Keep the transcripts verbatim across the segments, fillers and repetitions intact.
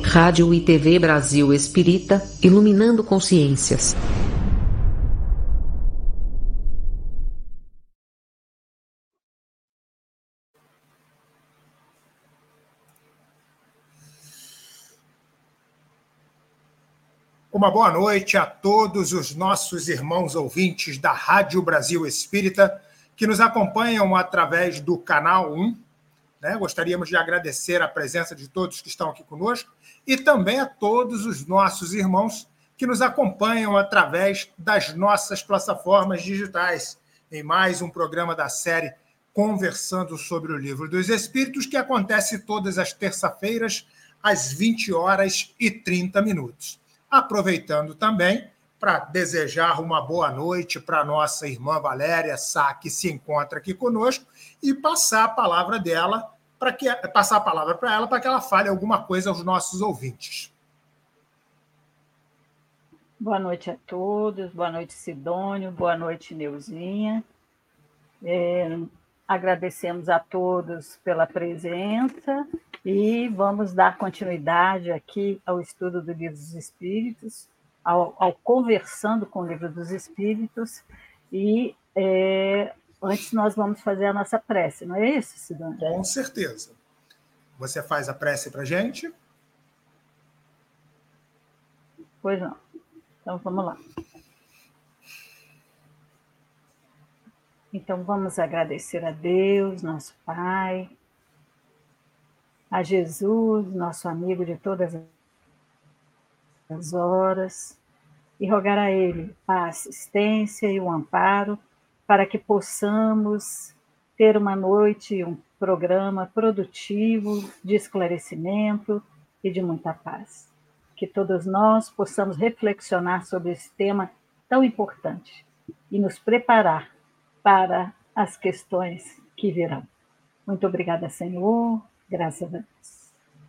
Rádio e T V Brasil Espírita, iluminando consciências. Uma boa noite a todos os nossos irmãos ouvintes da Rádio Brasil Espírita, que nos acompanham através do Canal um. Né? Gostaríamos de agradecer a presença de todos que estão aqui conosco e também a todos os nossos irmãos que nos acompanham através das nossas plataformas digitais, em mais um programa da série Conversando sobre o Livro dos Espíritos, que acontece todas as terças-feiras, às vinte horas e trinta minutos. Aproveitando também para desejar uma boa noite para a nossa irmã Valéria Sá, que se encontra aqui conosco, e passar a palavra dela, para que passar a palavra para ela para que ela fale alguma coisa aos nossos ouvintes. Boa noite a todos, boa noite Sidônio, boa noite Neuzinha. É, agradecemos a todos pela presença e vamos dar continuidade aqui ao estudo do Livro dos Espíritos, ao, ao Conversando com o Livro dos Espíritos, e é, antes nós vamos fazer a nossa prece, não é isso, Sidônio? Com certeza. Você faz a prece para a gente? Pois não. Então vamos lá. Então vamos agradecer a Deus, nosso Pai, a Jesus, nosso amigo de todas as horas, e rogar a Ele a assistência e o amparo para que possamos ter uma noite, um programa produtivo de esclarecimento e de muita paz. Que todos nós possamos reflexionar sobre esse tema tão importante e nos preparar para as questões que virão. Muito obrigada, Senhor. Graças a Deus.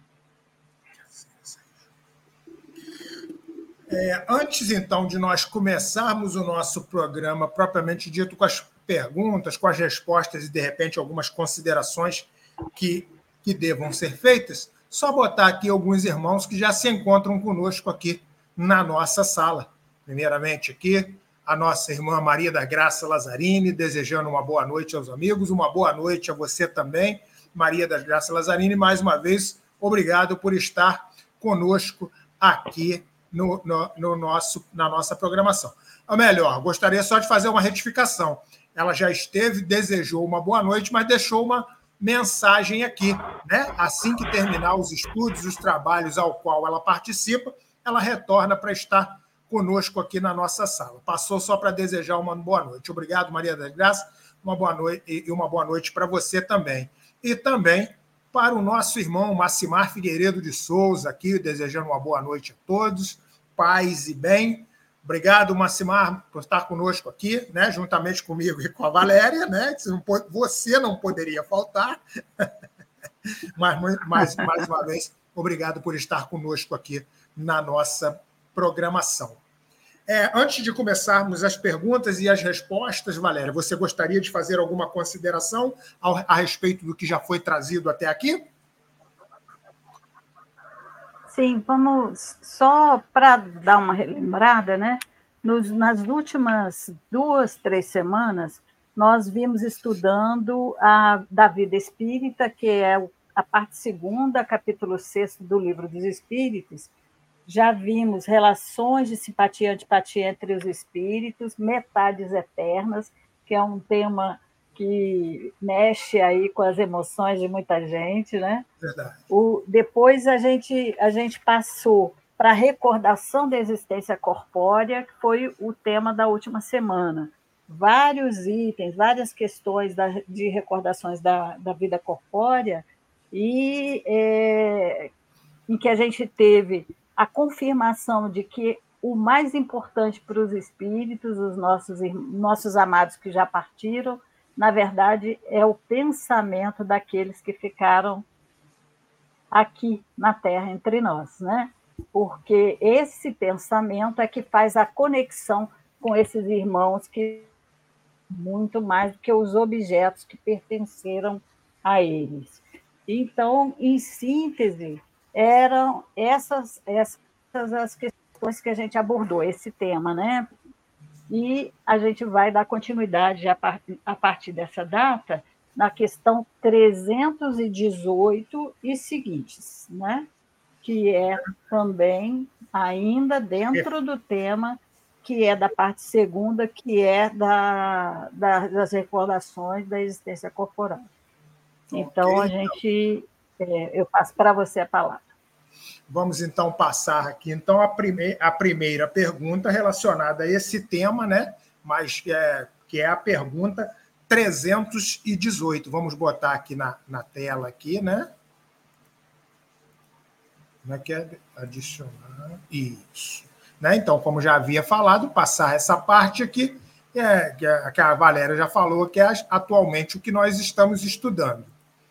É, antes, então, de nós começarmos o nosso programa propriamente dito, com as perguntas, com as respostas e, de repente, algumas considerações que, que devam ser feitas, só botar aqui alguns irmãos que já se encontram conosco aqui na nossa sala. Primeiramente, aqui, a nossa irmã Maria da Graça Lazzarini, desejando uma boa noite aos amigos, uma boa noite a você também, Maria da Graça Lazzarini. Mais uma vez, obrigado por estar conosco aqui no, no, no nosso, na nossa programação. Ou melhor, gostaria só de fazer uma retificação. Ela já esteve, desejou uma boa noite, mas deixou uma mensagem aqui, né? Assim que terminar os estudos, os trabalhos ao qual ela participa, ela retorna para estar conosco aqui na nossa sala. Passou só para desejar uma boa noite. Obrigado, Maria da Graça, uma boa noite e uma boa noite para você também. E também para o nosso irmão Macimar Figueiredo de Souza, aqui, desejando uma boa noite a todos, paz e bem. Obrigado, Macimar, por estar conosco aqui, né, juntamente comigo e com a Valéria, né? Você não poderia faltar. Mas, mais, mais uma vez, obrigado por estar conosco aqui na nossa programação. É, antes de começarmos as perguntas e as respostas, Valéria, você gostaria de fazer alguma consideração ao, a respeito do que já foi trazido até aqui? Sim, vamos só para dar uma relembrada, né? Nos, nas últimas duas, três semanas, nós vimos estudando a da vida espírita, que é a parte segunda, capítulo sexto do Livro dos Espíritos. Já vimos relações de simpatia e antipatia entre os espíritos, metades eternas, que é um tema que mexe aí com as emoções de muita gente, né? Verdade. O, depois a gente, a gente passou para a recordação da existência corpórea, que foi o tema da última semana. Vários itens, várias questões da, de recordações da, da vida corpórea, e é, em que a gente teve a confirmação de que o mais importante para os espíritos, os nossos, nossos amados que já partiram, na verdade, é o pensamento daqueles que ficaram aqui na Terra entre nós, né? Porque esse pensamento é que faz a conexão com esses irmãos, que muito mais do que os objetos que pertenceram a eles. Então, em síntese, eram essas, essas as questões que a gente abordou, esse tema, né? E a gente vai dar continuidade a, par, a partir dessa data na questão trezentos e dezoito e seguintes, né? Que é também ainda dentro do tema, que é da parte segunda, que é da, da, das recordações da existência corporal. Então, okay, a gente, é, eu passo para você a palavra. Vamos, então, passar aqui. Então, a, prime a primeira pergunta relacionada a esse tema, né? Mas é, que é a pergunta trezentos e dezoito. Vamos botar aqui na, na tela, aqui, né? Como é que é? Adicionar. Isso. Né? Então, como já havia falado, passar essa parte aqui, é, que, a, que a Valéria já falou, que é atualmente o que nós estamos estudando.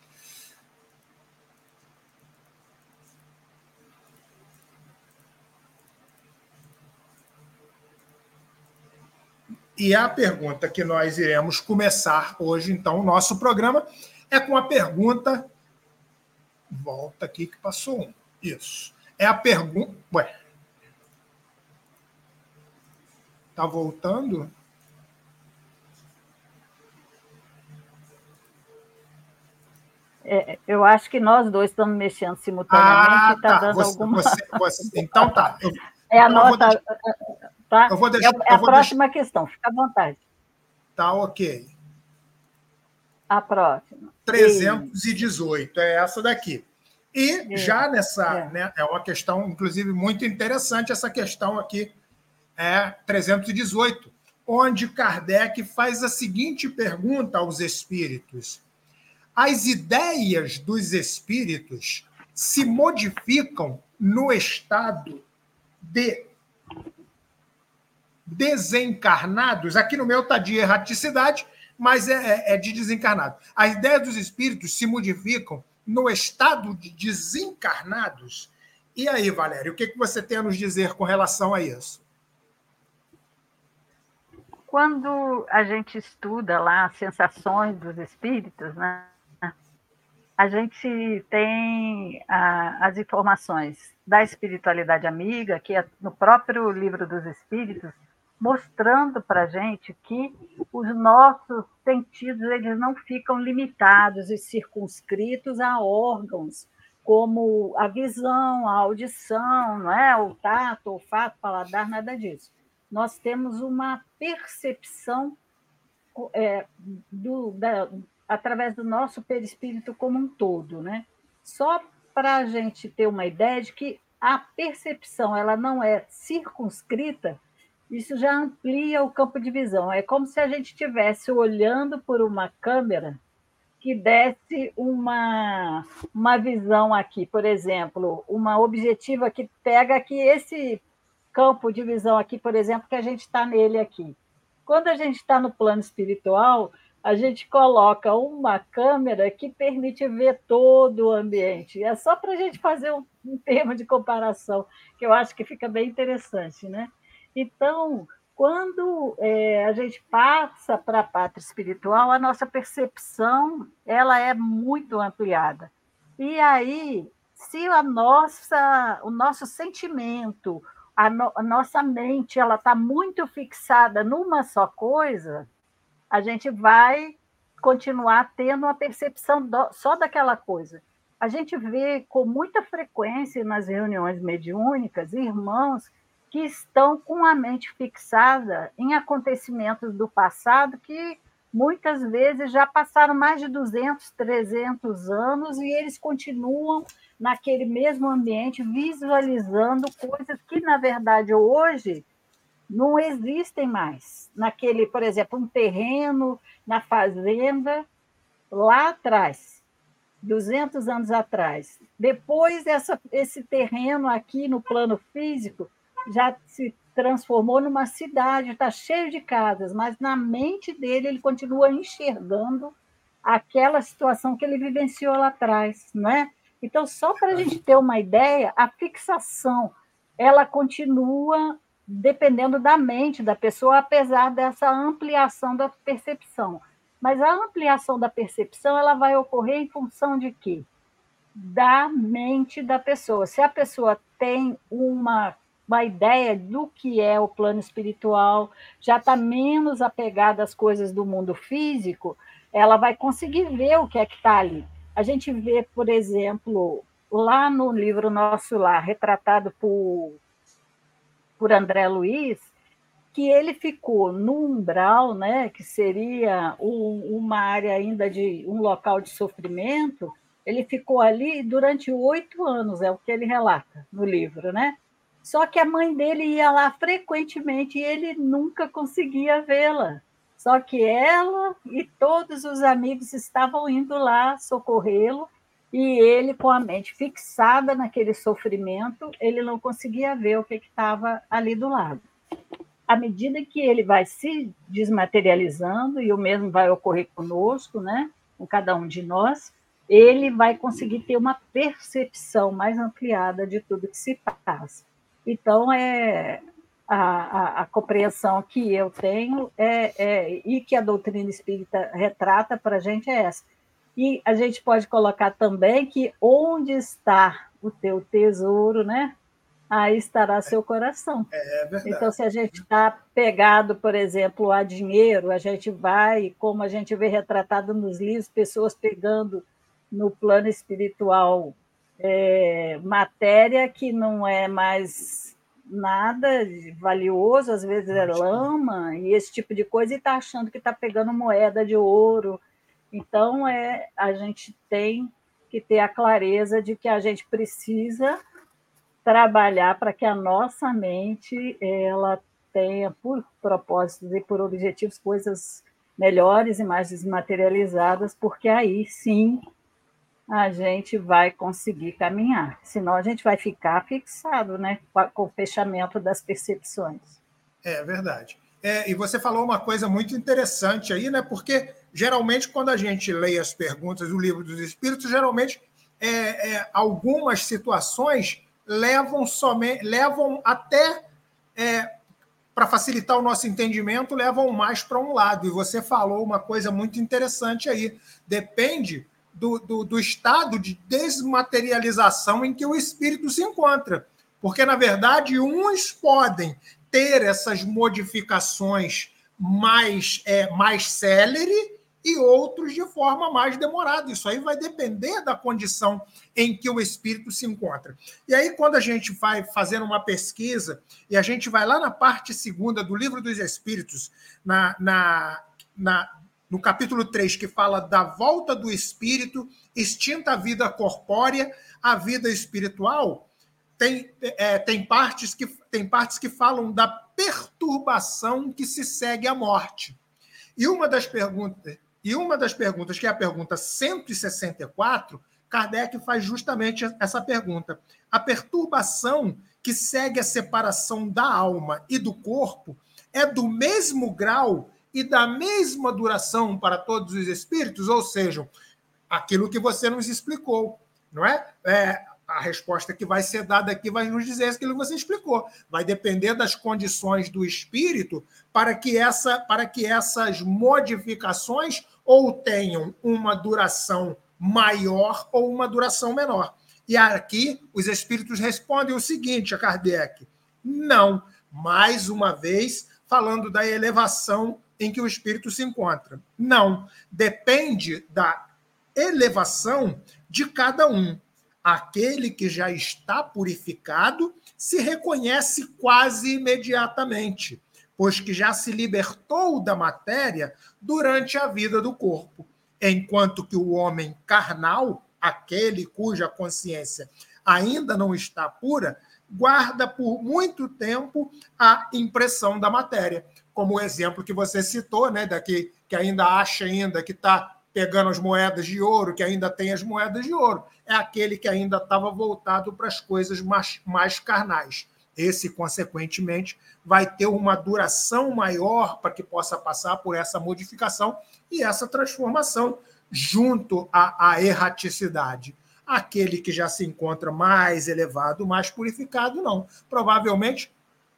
E a pergunta que nós iremos começar hoje, então, o nosso programa, é com a pergunta... Volta aqui que passou um. Isso. É a pergunta... Ué. Está voltando? É, eu acho que nós dois estamos mexendo simultaneamente ah, e está tá. dando você, alguma... Você, você... Então tá. Eu, é a então nossa... deixar... Tá? Eu vou deixar, é a próxima deixar... questão, fica à vontade. Tá, ok. A próxima. trezentos e dezoito, é essa daqui. E é. já nessa... É. Né, é uma questão, inclusive, muito interessante, essa questão aqui, é trezentos e dezoito, onde Kardec faz a seguinte pergunta aos espíritos. As ideias dos espíritos se modificam no estado de desencarnados? Aqui no meu está de erraticidade, mas é, é de desencarnado. As ideias dos espíritos se modificam no estado de desencarnados? E aí, Valéria, o que você tem a nos dizer com relação a isso? Quando a gente estuda lá as sensações dos espíritos, né, a gente tem a, as informações da espiritualidade amiga, que é no próprio Livro dos Espíritos, mostrando para a gente que os nossos sentidos eles não ficam limitados e circunscritos a órgãos como a visão, a audição, não é? O tato, o olfato, o paladar, nada disso. Nós temos uma percepção é, do, da, através do nosso perispírito como um todo, né? Só para a gente ter uma ideia de que a percepção ela não é circunscrita, isso já amplia o campo de visão. É como se a gente estivesse olhando por uma câmera que desse uma, uma visão aqui, por exemplo, uma objetiva que pega aqui esse campo de visão aqui, por exemplo, que a gente está nele aqui. Quando a gente está no plano espiritual, a gente coloca uma câmera que permite ver todo o ambiente. É só para a gente fazer um, um termo de comparação, que eu acho que fica bem interessante, né? Então, quando é, a gente passa para a pátria espiritual, a nossa percepção ela é muito ampliada. E aí, se a nossa, o nosso sentimento, a, no, a nossa mente ela está muito fixada numa só coisa, a gente vai continuar tendo uma percepção do, só daquela coisa. A gente vê com muita frequência nas reuniões mediúnicas irmãos que estão com a mente fixada em acontecimentos do passado que muitas vezes já passaram mais de duzentos, trezentos anos e eles continuam naquele mesmo ambiente visualizando coisas que, na verdade, hoje não existem mais. Naquele, por exemplo, um terreno na fazenda, lá atrás, duzentos anos atrás. Depois, essa, esse terreno aqui no plano físico já se transformou numa cidade, está cheio de casas, mas na mente dele ele continua enxergando aquela situação que ele vivenciou lá atrás, né? Então, só para a gente ter uma ideia, a fixação ela continua dependendo da mente da pessoa, apesar dessa ampliação da percepção. Mas a ampliação da percepção ela vai ocorrer em função de quê? da mente da pessoa. Se a pessoa tem uma, uma ideia do que é o plano espiritual, já está menos apegada às coisas do mundo físico, ela vai conseguir ver o que é que está ali. A gente vê, por exemplo, lá no livro Nosso Lar, retratado por, por André Luiz, que ele ficou no umbral, né, que seria um, uma área ainda de um local de sofrimento. Ele ficou ali durante oito anos, é o que ele relata no livro, né? Só que a mãe dele ia lá frequentemente e ele nunca conseguia vê-la. Só que ela e todos os amigos estavam indo lá socorrê-lo e ele, com a mente fixada naquele sofrimento, ele não conseguia ver o que estava ali do lado. À medida que ele vai se desmaterializando, e o mesmo vai ocorrer conosco, né, com cada um de nós, ele vai conseguir ter uma percepção mais ampliada de tudo que se passa. Então, é, a, a, a compreensão que eu tenho é, é, e que a doutrina espírita retrata para a gente é essa. E a gente pode colocar também que onde está o teu tesouro, né? Aí estará seu coração. É verdade. Então, se a gente está pegado, por exemplo, a dinheiro, a gente vai, como a gente vê retratado nos livros, pessoas pegando no plano espiritual é, matéria que não é mais nada valioso, às vezes é lama e esse tipo de coisa, e está achando que está pegando moeda de ouro. Então, é, a gente tem que ter a clareza de que a gente precisa trabalhar para que a nossa mente ela tenha por propósitos e por objetivos coisas melhores e mais desmaterializadas, porque aí sim a gente vai conseguir caminhar. Senão a gente vai ficar fixado, né, com o fechamento das percepções. É verdade. É, e você falou uma coisa muito interessante aí, né? Porque geralmente quando a gente lê as perguntas do Livro dos Espíritos, geralmente é, é, algumas situações levam somente, levam até é, para facilitar o nosso entendimento, levam mais para um lado. E você falou uma coisa muito interessante aí. Depende do, do, do estado de desmaterialização em que o espírito se encontra. Porque, na verdade, uns podem ter essas modificações mais, é, mais célere e outros de forma mais demorada. Isso aí vai depender da condição em que o espírito se encontra. E aí, quando a gente vai fazendo uma pesquisa, e a gente vai lá na parte segunda do Livro dos Espíritos, na, na, na, no capítulo três, que fala da volta do espírito, extinta a vida corpórea, a vida espiritual, tem, é, tem, partes que, tem partes que falam da perturbação que se segue à morte. E uma das perguntas, e uma das perguntas, que é a pergunta cento e sessenta e quatro, Kardec faz justamente essa pergunta. A perturbação que segue a separação da alma e do corpo é do mesmo grau e da mesma duração para todos os espíritos? Ou seja, aquilo que você nos explicou, não é? É a resposta que vai ser dada aqui vai nos dizer aquilo que você explicou. Vai depender das condições do espírito para que, essa, para que essas modificações ou tenham uma duração maior ou uma duração menor. E aqui os espíritos respondem o seguinte a Kardec: não, mais uma vez falando da elevação em que o espírito se encontra. Não, depende da elevação de cada um. Aquele que já está purificado se reconhece quase imediatamente, pois que já se libertou da matéria durante a vida do corpo, enquanto que o homem carnal, aquele cuja consciência ainda não está pura, guarda por muito tempo a impressão da matéria. Como o exemplo que você citou, né, daqui, que ainda acha ainda que está pegando as moedas de ouro, que ainda tem as moedas de ouro, é aquele que ainda estava voltado para as coisas mais, mais carnais. Esse, consequentemente, vai ter uma duração maior para que possa passar por essa modificação e essa transformação junto à, à erraticidade. Aquele que já se encontra mais elevado, mais purificado, não. Provavelmente,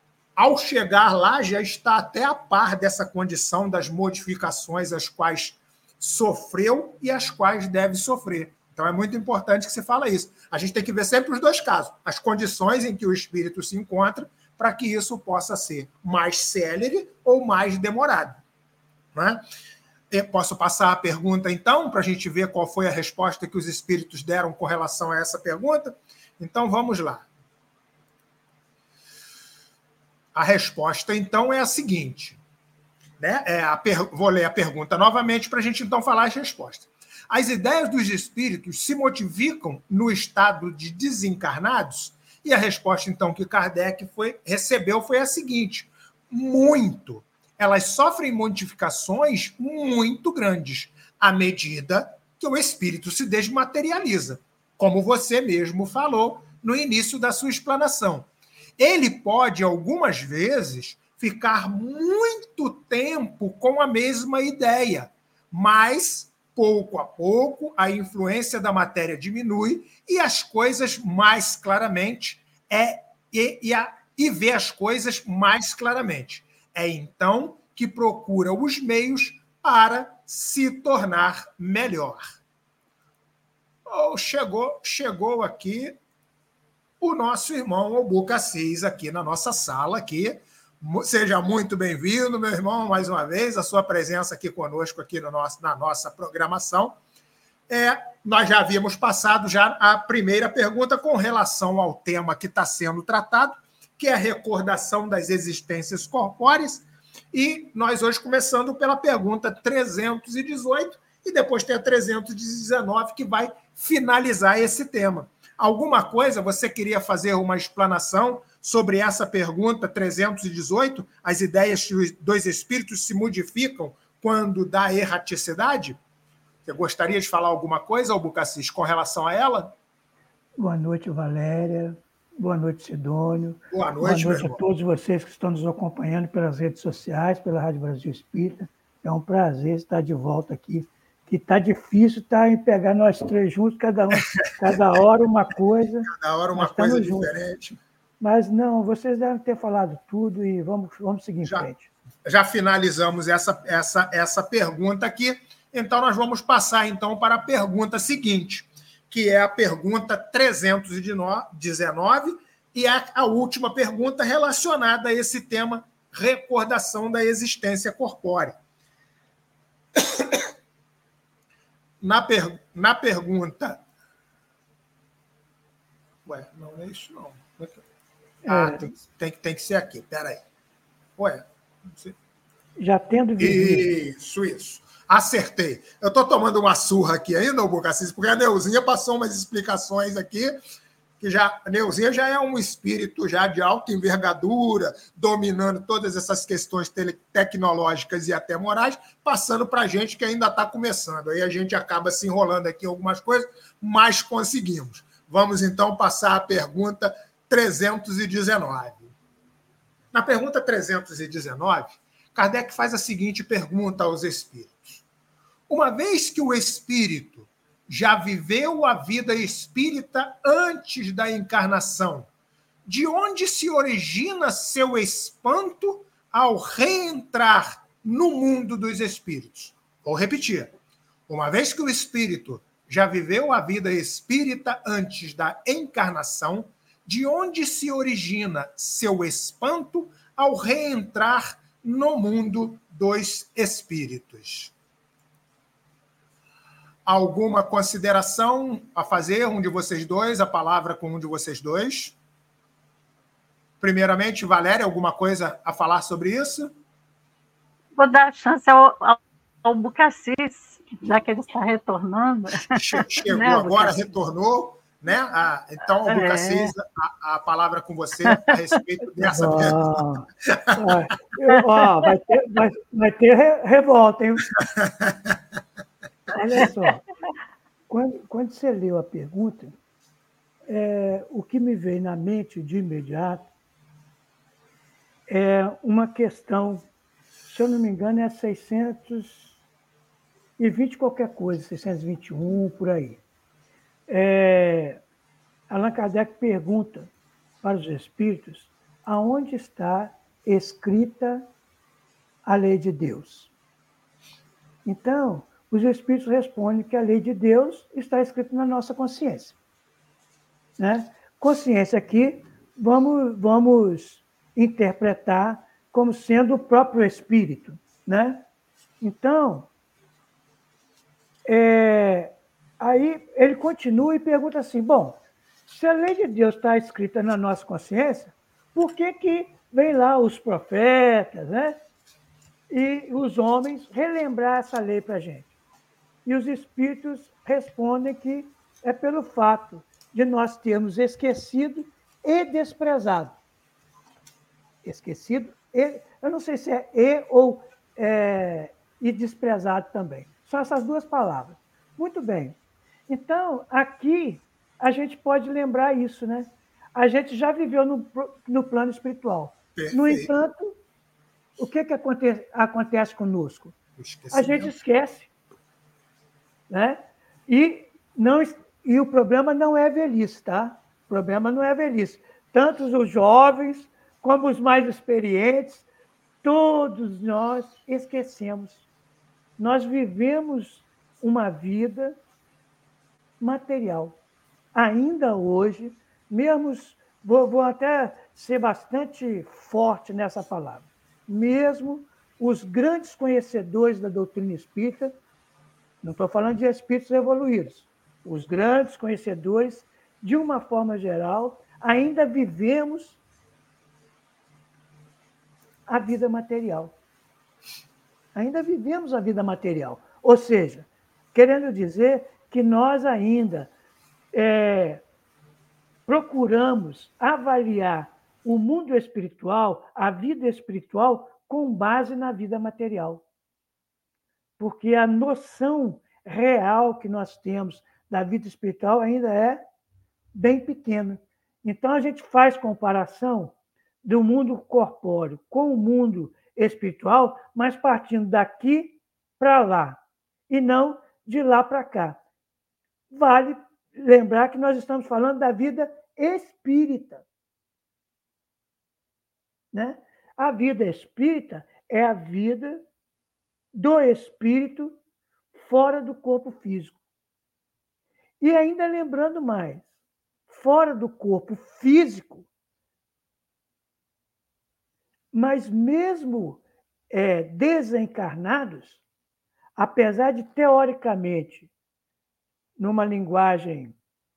ao chegar lá, já está até a par dessa condição das modificações às quais sofreu e as quais deve sofrer. Então, é muito importante que você fala isso. A gente tem que ver sempre os dois casos, as condições em que o espírito se encontra, para que isso possa ser mais célere ou mais demorado. Né? Eu posso passar a pergunta, então, para a gente ver qual foi a resposta que os espíritos deram com relação a essa pergunta? Então, vamos lá. A resposta, então, é a seguinte. Né? É a per... Vou ler a pergunta novamente para a gente, então, falar as respostas. As ideias dos espíritos se modificam no estado de desencarnados? E a resposta, então, que Kardec foi, recebeu foi a seguinte: muito. Elas sofrem modificações muito grandes à medida que o espírito se desmaterializa, como você mesmo falou no início da sua explanação. Ele pode, algumas vezes, ficar muito tempo com a mesma ideia, mas, pouco a pouco, a influência da matéria diminui e as coisas mais claramente é e, e, a, e vê as coisas mais claramente. É então que procura os meios para se tornar melhor. Oh, chegou, chegou aqui o nosso irmão Obu Cassis aqui na nossa sala aqui. Seja muito bem-vindo, meu irmão, mais uma vez, a sua presença aqui conosco aqui no nosso, na nossa programação. É, nós já havíamos passado já a primeira pergunta com relação ao tema que está sendo tratado, que é a recordação das existências corpóreas, e nós hoje começando pela pergunta trezentos e dezoito, e depois tem a trezentos e dezenove, que vai finalizar esse tema. Alguma coisa você queria fazer uma explanação sobre essa pergunta trezentos e dezoito, as ideias que os dois espíritos se modificam quando dá erraticidade? Você gostaria de falar alguma coisa, Obu Cassis, com relação a ela? Boa noite, Valéria. Boa noite, Sidônio. Boa noite, Boa noite a todos vocês que estão nos acompanhando pelas redes sociais, pela Rádio Brasil Espírita. É um prazer estar de volta aqui. Que está difícil tá, em pegar nós três juntos, cada, um, cada hora uma coisa. Cada hora uma coisa diferente. Juntos. Mas não, vocês devem ter falado tudo e vamos, vamos seguir em já, frente. Já finalizamos essa, essa, essa pergunta aqui. Então, nós vamos passar, então, para a pergunta seguinte, que é a pergunta trezentos e dezenove, e é a última pergunta relacionada a esse tema, recordação da existência corpórea. Na, per... Na pergunta... Ué, não é isso, não. Ah, é. tem, tem, tem que ser aqui, espera aí. Ué, não sei. Já tendo vivido. Isso, isso. Acertei. Eu estou tomando uma surra aqui ainda, Obu Cassis, porque a Neuzinha passou umas explicações aqui, que já, a Neuzinha já é um espírito já de alta envergadura, dominando todas essas questões tele, tecnológicas e até morais, passando para a gente que ainda está começando. Aí a gente acaba se enrolando aqui em algumas coisas, mas conseguimos. Vamos, então, passar a pergunta trezentos e dezenove. Na pergunta trezentos e dezenove, Kardec faz a seguinte pergunta aos espíritos. Uma vez que o espírito já viveu a vida espírita antes da encarnação, de onde se origina seu espanto ao reentrar no mundo dos espíritos? Vou repetir. Uma vez que o espírito já viveu a vida espírita antes da encarnação, de onde se origina seu espanto ao reentrar no mundo dos espíritos? Alguma consideração a fazer, um de vocês dois, a palavra com um de vocês dois? Primeiramente, Valéria, alguma coisa a falar sobre isso? Vou dar chance ao, ao, ao Bucassis, já que ele está retornando. Chegou né, agora, retornou, né? Ah, então, é. Bucassis, a, a palavra com você a respeito dessa oh, pergunta. Oh, vai, ter, vai, vai ter revolta, hein? Olha só, quando, quando você leu a pergunta, é, o que me veio na mente de imediato é uma questão, se eu não me engano, é seiscentos e vinte qualquer coisa, seiscentos e vinte e um, por aí. É, Allan Kardec pergunta para os espíritos aonde está escrita a lei de Deus. Então, os espíritos respondem que a lei de Deus está escrita na nossa consciência. Né? Consciência aqui, vamos, vamos interpretar como sendo o próprio espírito. Né? Então, é, aí ele continua e pergunta assim, bom, se a lei de Deus está escrita na nossa consciência, por que que vem lá os profetas, né? E os homens relembrar essa lei para a gente? E os espíritos respondem que é pelo fato de nós termos esquecido e desprezado. Esquecido e... Eu não sei se é e ou é, e desprezado também. São essas duas palavras. Muito bem. Então, aqui, a gente pode lembrar isso, né? A gente já viveu no, no plano espiritual. Perfeito. No entanto, o que, que acontece, acontece conosco? A gente esquece. Né? E, não, e o problema não é a velhice, tá? O problema não é a velhice. Tanto os jovens como os mais experientes, todos nós esquecemos. Nós vivemos uma vida material. Ainda hoje, mesmo, vou, vou até ser bastante forte nessa palavra, mesmo os grandes conhecedores da doutrina espírita, não estou falando de espíritos evoluídos, os grandes conhecedores, de uma forma geral, ainda vivemos a vida material. Ainda vivemos a vida material. Ou seja, querendo dizer que nós ainda é, procuramos avaliar o mundo espiritual, a vida espiritual, com base na vida material. Porque a noção real que nós temos da vida espiritual ainda é bem pequena. Então, a gente faz comparação do mundo corpóreo com o mundo espiritual, mas partindo daqui para lá, e não de lá para cá. Vale lembrar que nós estamos falando da vida espírita. Né? A vida espírita é a vida do espírito fora do corpo físico. E ainda lembrando mais, fora do corpo físico, mas mesmo é, desencarnados, apesar de, teoricamente, numa linguagem,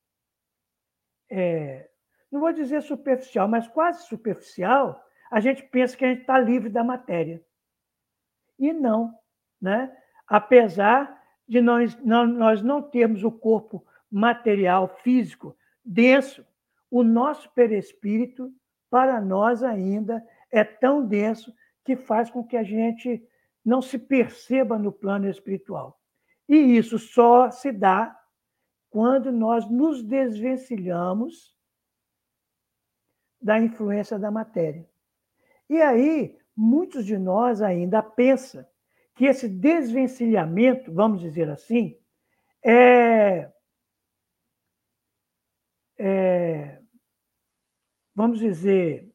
é, não vou dizer superficial, mas quase superficial, a gente pensa que a gente está livre da matéria. E não. Né? Apesar de nós não, nós não termos o corpo material, físico, denso, o nosso perispírito, para nós ainda, é tão denso que faz com que a gente não se perceba no plano espiritual. E isso só se dá quando nós nos desvencilhamos da influência da matéria. E aí, muitos de nós ainda pensam que esse desvencilhamento, vamos dizer assim, é, é vamos dizer,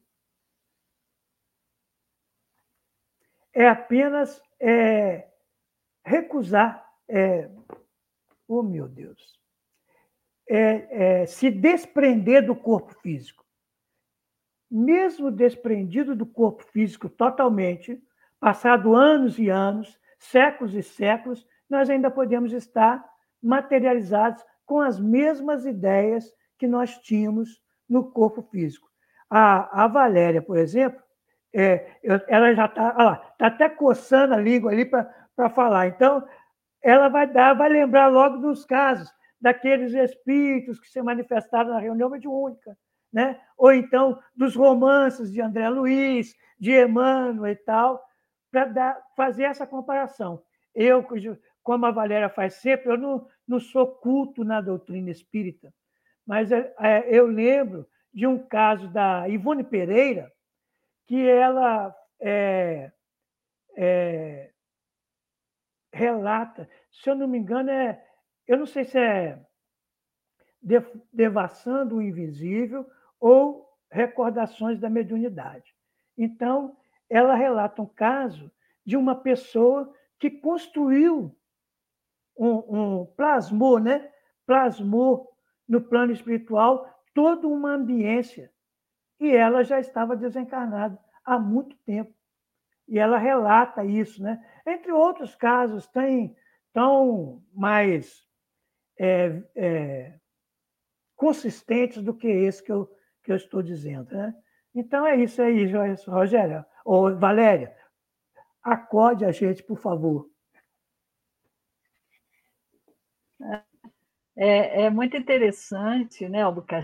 é apenas é, recusar, é, oh meu Deus, é, é, se desprender do corpo físico. Mesmo desprendido do corpo físico totalmente, passado anos e anos, séculos e séculos, nós ainda podemos estar materializados com as mesmas ideias que nós tínhamos no corpo físico. A, a Valéria, por exemplo, é, ela já está tá até coçando a língua ali para falar. Então, ela vai dar, vai lembrar logo dos casos daqueles espíritos que se manifestaram na reunião mediúnica, né? Ou então dos romances de André Luiz, de Emmanuel e tal, para fazer essa comparação. Eu, como a Valéria faz sempre, eu não, não sou culto na doutrina espírita, mas é, é, eu lembro de um caso da Ivone Pereira, que ela é, é, relata, se eu não me engano, é, eu não sei se é Devassando o Invisível ou Recordações da Mediunidade. Então, ela relata um caso de uma pessoa que construiu um, um plasmou, né? Plasmou no plano espiritual toda uma ambiência. E ela já estava desencarnada há muito tempo. E ela relata isso, né? Entre outros casos, tem tão mais é, é, consistentes do que esse que eu, que eu estou dizendo, né? Então é isso aí, Rogério. Ou Valéria, acorde a gente, por favor. É, é muito interessante, né, Albuquerque,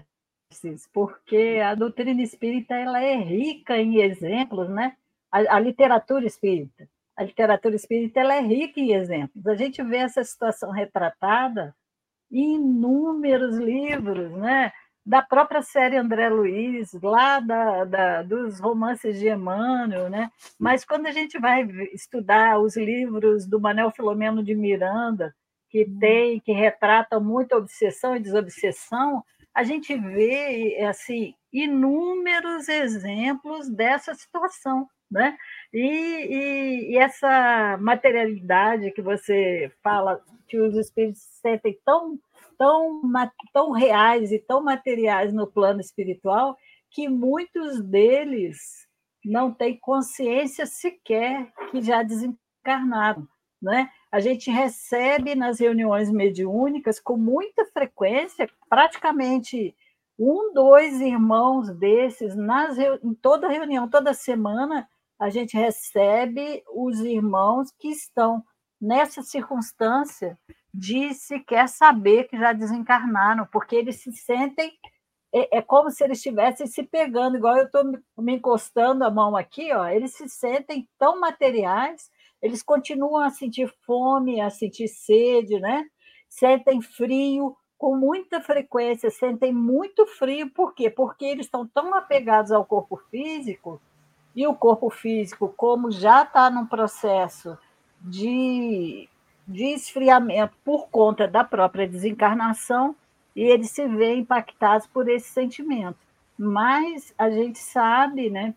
porque a doutrina espírita ela é rica em exemplos, né? A, a literatura espírita. A literatura espírita ela é rica em exemplos. A gente vê essa situação retratada em inúmeros livros, né? Da própria série André Luiz, lá da, da, dos romances de Emmanuel, né? Mas quando a gente vai estudar os livros do Manuel Filomeno de Miranda, que tem, que retratam muito obsessão e desobsessão, a gente vê assim inúmeros exemplos dessa situação, né? E, e, e essa materialidade que você fala que os espíritos sentem tão, tão, tão reais e tão materiais no plano espiritual que muitos deles não têm consciência sequer que já desencarnaram, né? A gente recebe nas reuniões mediúnicas com muita frequência, praticamente um, dois irmãos desses, nas, em toda reunião, toda semana, a gente recebe os irmãos que estão nessa circunstância de sequer saber que já desencarnaram, porque eles se sentem, é, é como se eles estivessem se pegando, igual eu estou me encostando a mão aqui, ó, eles se sentem tão materiais, eles continuam a sentir fome, a sentir sede, né? Sentem frio com muita frequência, sentem muito frio, por quê? Porque eles estão tão apegados ao corpo físico, e o corpo físico, como já está num processo de, de esfriamento por conta da própria desencarnação, e eles se veem impactados por esse sentimento. Mas a gente sabe, né,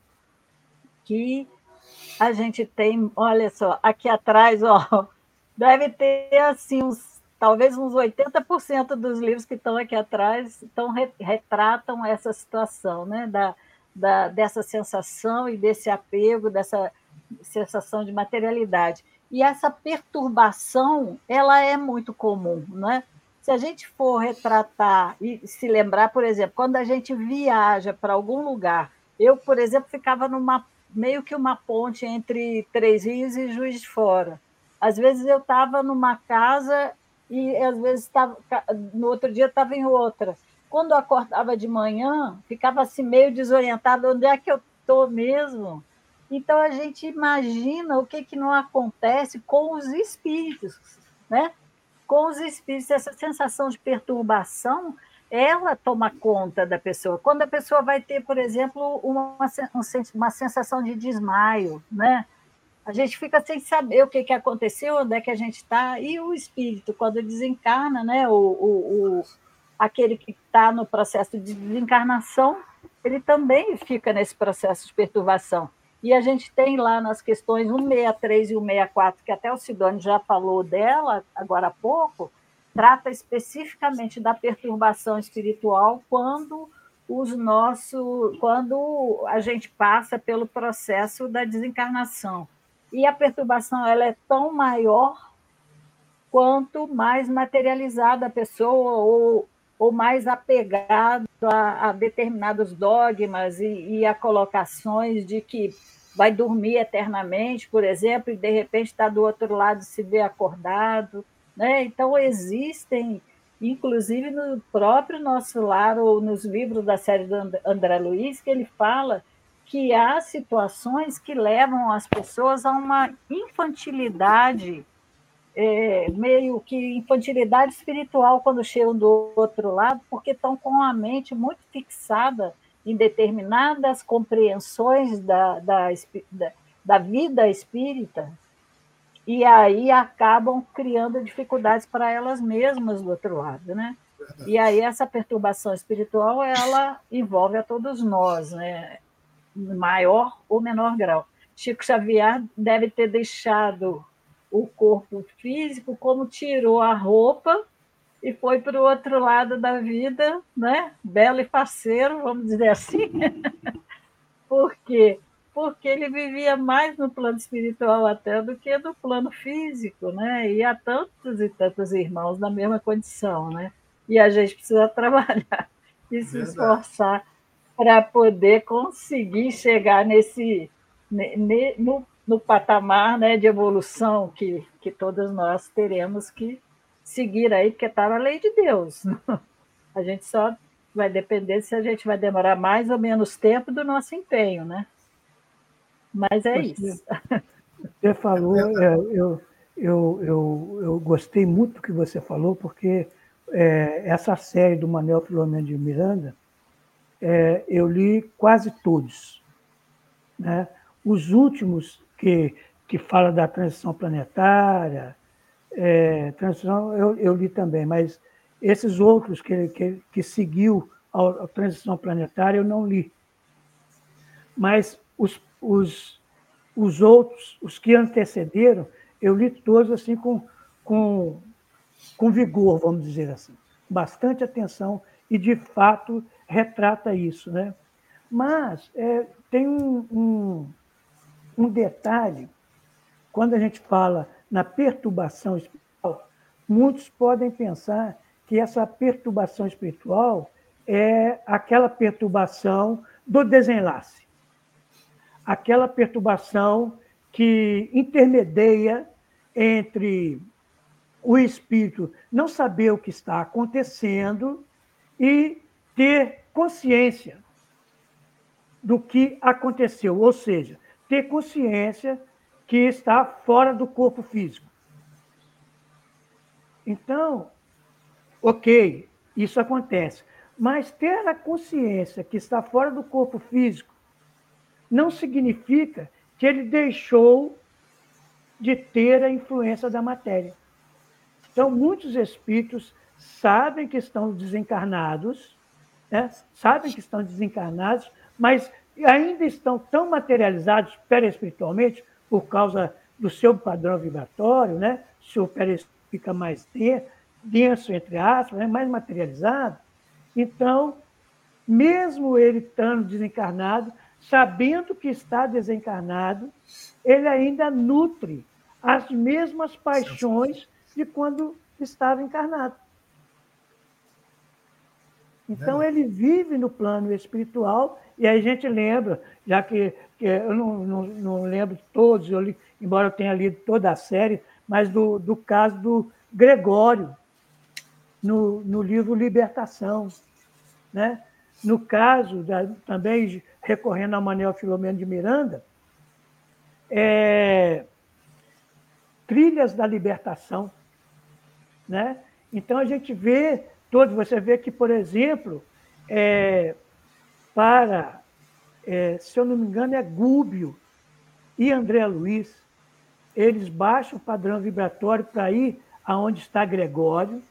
que a gente tem, olha só, aqui atrás, ó, deve ter assim uns, talvez uns oitenta por cento dos livros que estão aqui atrás então, retratam essa situação, né, da, da, dessa sensação e desse apego, dessa sensação de materialidade. E essa perturbação, ela é muito comum, né? Se a gente for retratar e se lembrar, por exemplo, quando a gente viaja para algum lugar, eu, por exemplo, ficava numa meio que uma ponte entre Três Rios e Juiz de Fora. Às vezes eu estava numa casa e às vezes tava, no outro dia estava em outra. Quando eu acordava de manhã, ficava assim meio desorientada, onde é que eu estou mesmo? Então a gente imagina o que, que não acontece com os espíritos, né? Com os espíritos, essa sensação de perturbação, ela toma conta da pessoa. Quando a pessoa vai ter, por exemplo, uma, uma sensação de desmaio, né? A gente fica sem saber o que, que aconteceu, onde é que a gente está, e o espírito, quando desencarna, né? o, o, o, aquele que está no processo de desencarnação, ele também fica nesse processo de perturbação. E a gente tem lá nas questões cento e sessenta e três e cento e sessenta e quatro, que até o Sidônio já falou dela agora há pouco, trata especificamente da perturbação espiritual quando os nossos, quando a gente passa pelo processo da desencarnação. E a perturbação ela é tão maior quanto mais materializada a pessoa ou, ou mais apegado a, a determinados dogmas e, e a colocações de que vai dormir eternamente, por exemplo, e de repente está do outro lado e se vê acordado, né? Então, existem, inclusive no próprio Nosso Lar, ou nos livros da série do André Luiz, que ele fala que há situações que levam as pessoas a uma infantilidade, é, meio que infantilidade espiritual quando chegam do outro lado, porque estão com a mente muito fixada em determinadas compreensões da, da, da, da vida espírita, e aí acabam criando dificuldades para elas mesmas do outro lado, né? E aí essa perturbação espiritual, ela envolve a todos nós, né? Em maior ou menor grau. Chico Xavier deve ter deixado o corpo físico, como tirou a roupa e foi para o outro lado da vida, né? Belo e faceiro, vamos dizer assim. Por quê? Porque ele vivia mais no plano espiritual até do que no plano físico, né? E há tantos e tantos irmãos na mesma condição, né? E a gente precisa trabalhar e se Verdade. esforçar para poder conseguir chegar nesse ne, ne, no, no patamar, né, de evolução que, que todos nós teremos que seguir aí, porque está na lei de Deus. A gente só vai depender se a gente vai demorar mais ou menos tempo do nosso empenho, né? Mas é Você, isso. você falou, é, eu, eu, eu, eu gostei muito do que você falou, porque é, essa série do Manuel Filomeno de Miranda, é, eu li quase todos, né? Os últimos que, que fala da transição planetária, é, transição eu, eu li também, mas esses outros que, que, que seguiu a, a transição planetária eu não li. Mas os, os, os outros, os que antecederam, eu li todos assim com, com, com vigor, vamos dizer assim. Bastante atenção e, de fato, retrata isso, né? Mas é, tem um, um, um detalhe, quando a gente fala na perturbação espiritual, muitos podem pensar que essa perturbação espiritual é aquela perturbação do desenlace, aquela perturbação que intermedia entre o espírito não saber o que está acontecendo e ter consciência do que aconteceu, ou seja, ter consciência que está fora do corpo físico. Então, ok, isso acontece, mas ter a consciência que está fora do corpo físico não significa que ele deixou de ter a influência da matéria. Então, muitos espíritos sabem que estão desencarnados, né? sabem que estão desencarnados, mas ainda estão tão materializados perispiritualmente por causa do seu padrão vibratório, né? O seu perispírito fica mais denso, entre aspas, né? mais materializado. Então, mesmo ele estando desencarnado, sabendo que está desencarnado, ele ainda nutre as mesmas paixões de quando estava encarnado. Então, ele vive no plano espiritual, e aí a gente lembra, já que, que eu não, não, não lembro todos, eu li, embora eu tenha lido toda a série, mas do, do caso do Gregório, no, no livro Libertação, né? No caso, da, também recorrendo a Manuel Filomeno de Miranda, é, Trilhas da Libertação, né? Então, a gente vê todos, você vê que, por exemplo, é, para, é, se eu não me engano, é Gúbio e André Luiz, eles baixam o padrão vibratório para ir aonde está Gregório,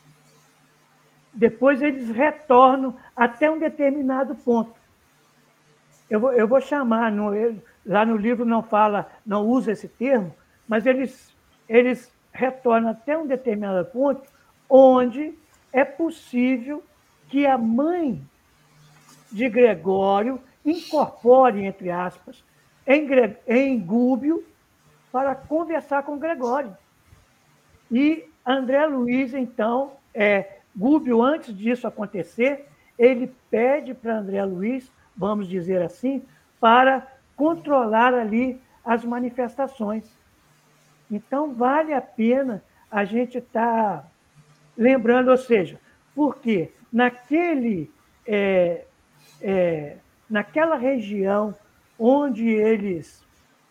depois eles retornam até um determinado ponto. Eu vou, eu vou chamar, no, lá no livro não fala, não usa esse termo, mas eles, eles retornam até um determinado ponto onde é possível que a mãe de Gregório incorpore, entre aspas, em, em Gúbio para conversar com Gregório. E André Luiz, então, é, Gúbio, antes disso acontecer, ele pede para André Luiz, vamos dizer assim, para controlar ali as manifestações. Então, vale a pena a gente estar tá lembrando, ou seja, porque naquele, é, é, naquela região onde eles...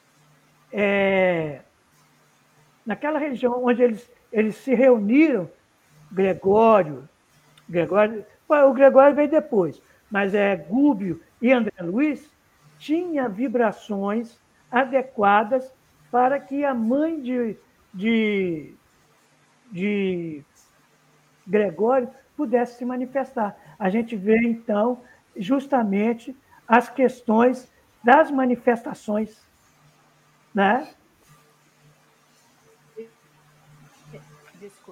É, naquela região onde eles, eles se reuniram, Gregório, Gregório, o Gregório veio depois, mas é Gúbio e André Luiz tinha vibrações adequadas para que a mãe de, de, de Gregório pudesse se manifestar. A gente vê, então, justamente as questões das manifestações, né?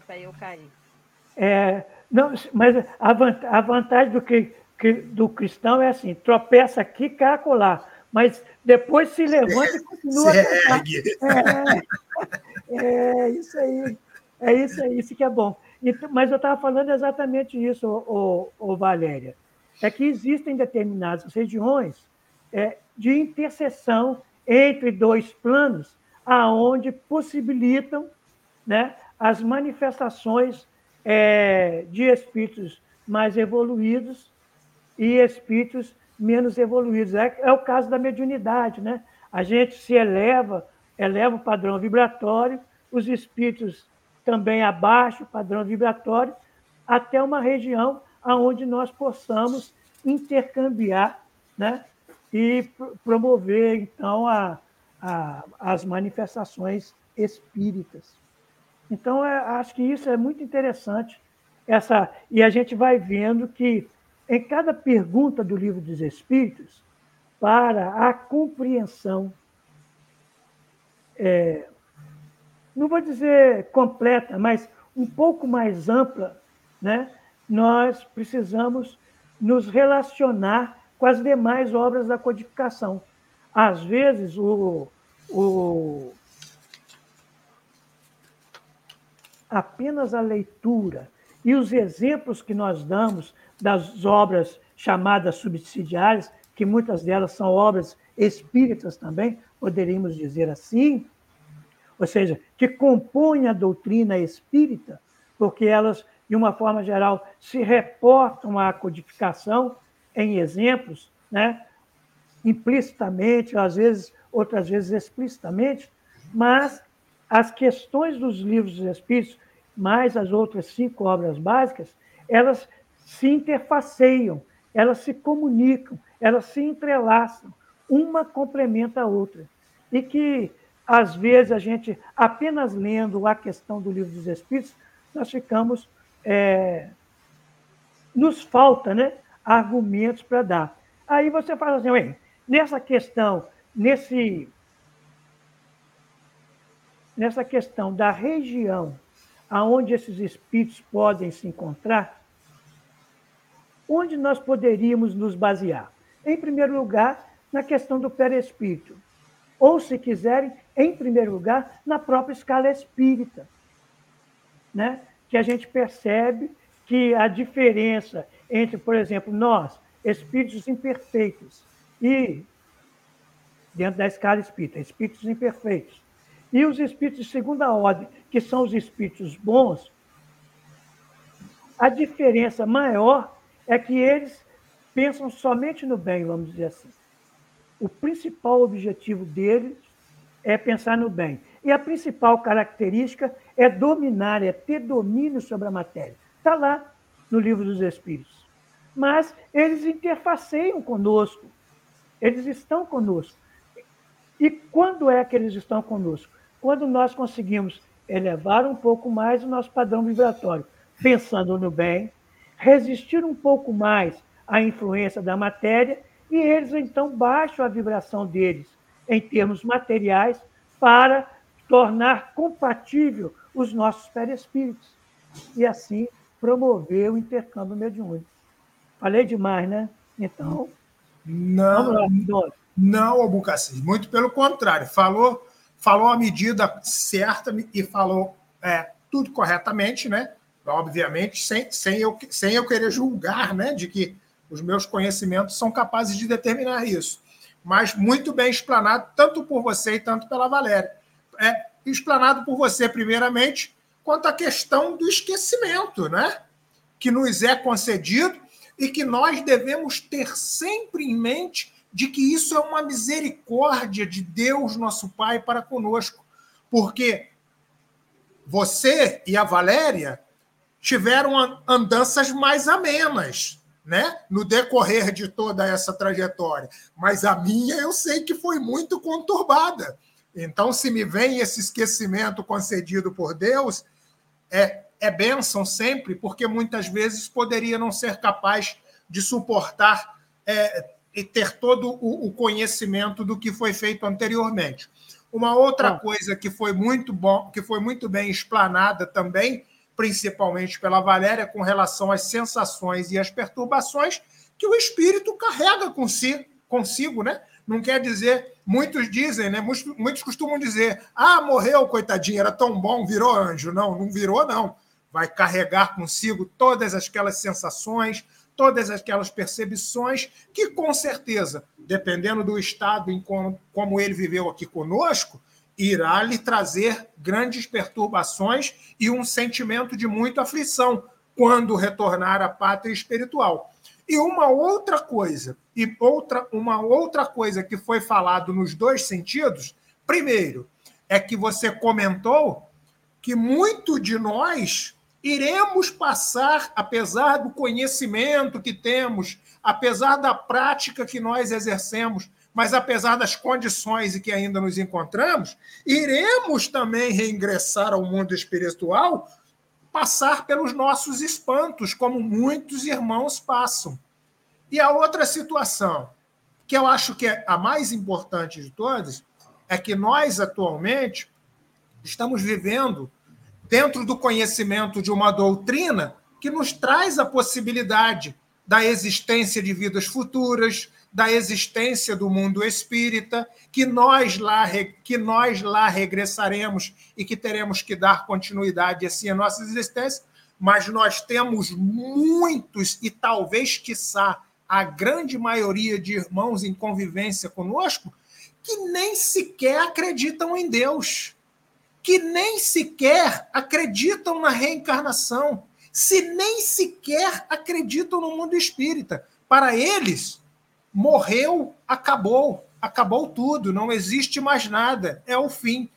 para eu cair. É, não, mas a, vant a vantagem do, que, que, do cristão é assim, tropeça aqui, cai acolá, mas depois se levanta e continua se a cantar. ergue. É, é isso aí, é isso aí, isso que é bom. Então, mas eu estava falando exatamente isso, ô, ô, ô, Valéria, é que existem determinadas regiões é, de interseção entre dois planos, aonde possibilitam, né, as manifestações é, de espíritos mais evoluídos e espíritos menos evoluídos. É, é o caso da mediunidade, né? A gente se eleva, eleva o padrão vibratório, os espíritos também abaixam o padrão vibratório, até uma região onde nós possamos intercambiar, né? E promover, então, a, a, as manifestações espíritas. Então, é, acho que isso é muito interessante. Essa, e a gente vai vendo que, em cada pergunta do Livro dos Espíritos, para a compreensão, é, não vou dizer completa, mas um pouco mais ampla, né, nós precisamos nos relacionar com as demais obras da codificação. Às vezes, o, o, apenas a leitura e os exemplos que nós damos das obras chamadas subsidiárias, que muitas delas são obras espíritas também, poderíamos dizer assim, ou seja, que compõem a doutrina espírita, porque elas, de uma forma geral, se reportam à codificação em exemplos, né? Implicitamente, às vezes, outras vezes explicitamente, mas as questões dos livros dos Espíritos, mais as outras cinco obras básicas, elas se interfaceiam, elas se comunicam, elas se entrelaçam, uma complementa a outra. E que, às vezes, a gente, apenas lendo a questão do livro dos Espíritos, nós ficamos... É, nos falta, né, argumentos para dar. Aí você fala assim, ué, nessa questão, nesse, nessa questão da região aonde esses espíritos podem se encontrar, onde nós poderíamos nos basear? Em primeiro lugar, na questão do perispírito. Ou, se quiserem, em primeiro lugar, na própria escala espírita, né? Que a gente percebe que a diferença entre, por exemplo, nós, espíritos imperfeitos, e, dentro da escala espírita, espíritos imperfeitos, e os espíritos de segunda ordem, que são os espíritos bons, a diferença maior é que eles pensam somente no bem, vamos dizer assim. O principal objetivo deles é pensar no bem. E a principal característica é dominar, é ter domínio sobre a matéria. Está lá no Livro dos Espíritos. Mas eles interfaceiam conosco. Eles estão conosco. E quando é que eles estão conosco? Quando nós conseguimos elevar um pouco mais o nosso padrão vibratório, pensando no bem, resistir um pouco mais à influência da matéria, e eles, então, baixam a vibração deles em termos materiais para tornar compatível os nossos perispíritos e, assim, promover o intercâmbio mediúnico. Falei demais, né? Então, não, vamos lá, Sidônio. Não, Albucacis, muito pelo contrário. Falou, falou a medida certa e falou é, tudo corretamente, né? Obviamente, sem, sem, eu, sem eu querer julgar, né, de que os meus conhecimentos são capazes de determinar isso. Mas muito bem explanado, tanto por você e tanto pela Valéria. É, explanado por você, primeiramente, quanto à questão do esquecimento, né? Que nos é concedido e que nós devemos ter sempre em mente de que isso é uma misericórdia de Deus, nosso Pai, para conosco. Porque você e a Valéria tiveram andanças mais amenas, né, no decorrer de toda essa trajetória. Mas a minha eu sei que foi muito conturbada. Então, se me vem esse esquecimento concedido por Deus, é, é bênção sempre, porque muitas vezes poderia não ser capaz de suportar é, e ter todo o, o conhecimento do que foi feito anteriormente. Uma outra ah. coisa que foi muito bom, que foi muito bem explanada também, principalmente pela Valéria, com relação às sensações e às perturbações que o espírito carrega consigo, consigo, né? Não quer dizer, muitos dizem, né? Muitos, muitos costumam dizer, ah, morreu, coitadinho, era tão bom, virou anjo. Não, não virou, não. Vai carregar consigo todas aquelas sensações, todas aquelas percepções que, com certeza, dependendo do estado em como, como ele viveu aqui conosco, irá lhe trazer grandes perturbações e um sentimento de muita aflição quando retornar à pátria espiritual. E uma outra coisa, e outra, uma outra coisa que foi falado nos dois sentidos, primeiro, é que você comentou que muito de nós iremos passar, apesar do conhecimento que temos, apesar da prática que nós exercemos, mas apesar das condições em que ainda nos encontramos, iremos também reingressar ao mundo espiritual, passar pelos nossos espantos, como muitos irmãos passam. E a outra situação, que eu acho que é a mais importante de todas, é que nós, atualmente, estamos vivendo dentro do conhecimento de uma doutrina que nos traz a possibilidade da existência de vidas futuras, da existência do mundo espírita, que nós lá, que nós lá regressaremos e que teremos que dar continuidade assim à nossa existência, mas nós temos muitos, e talvez, quiçá, a grande maioria de irmãos em convivência conosco, que nem sequer acreditam em Deus, que nem sequer acreditam na reencarnação, se nem sequer acreditam no mundo espírita. Para eles, morreu, acabou, acabou tudo, não existe mais nada, é o fim.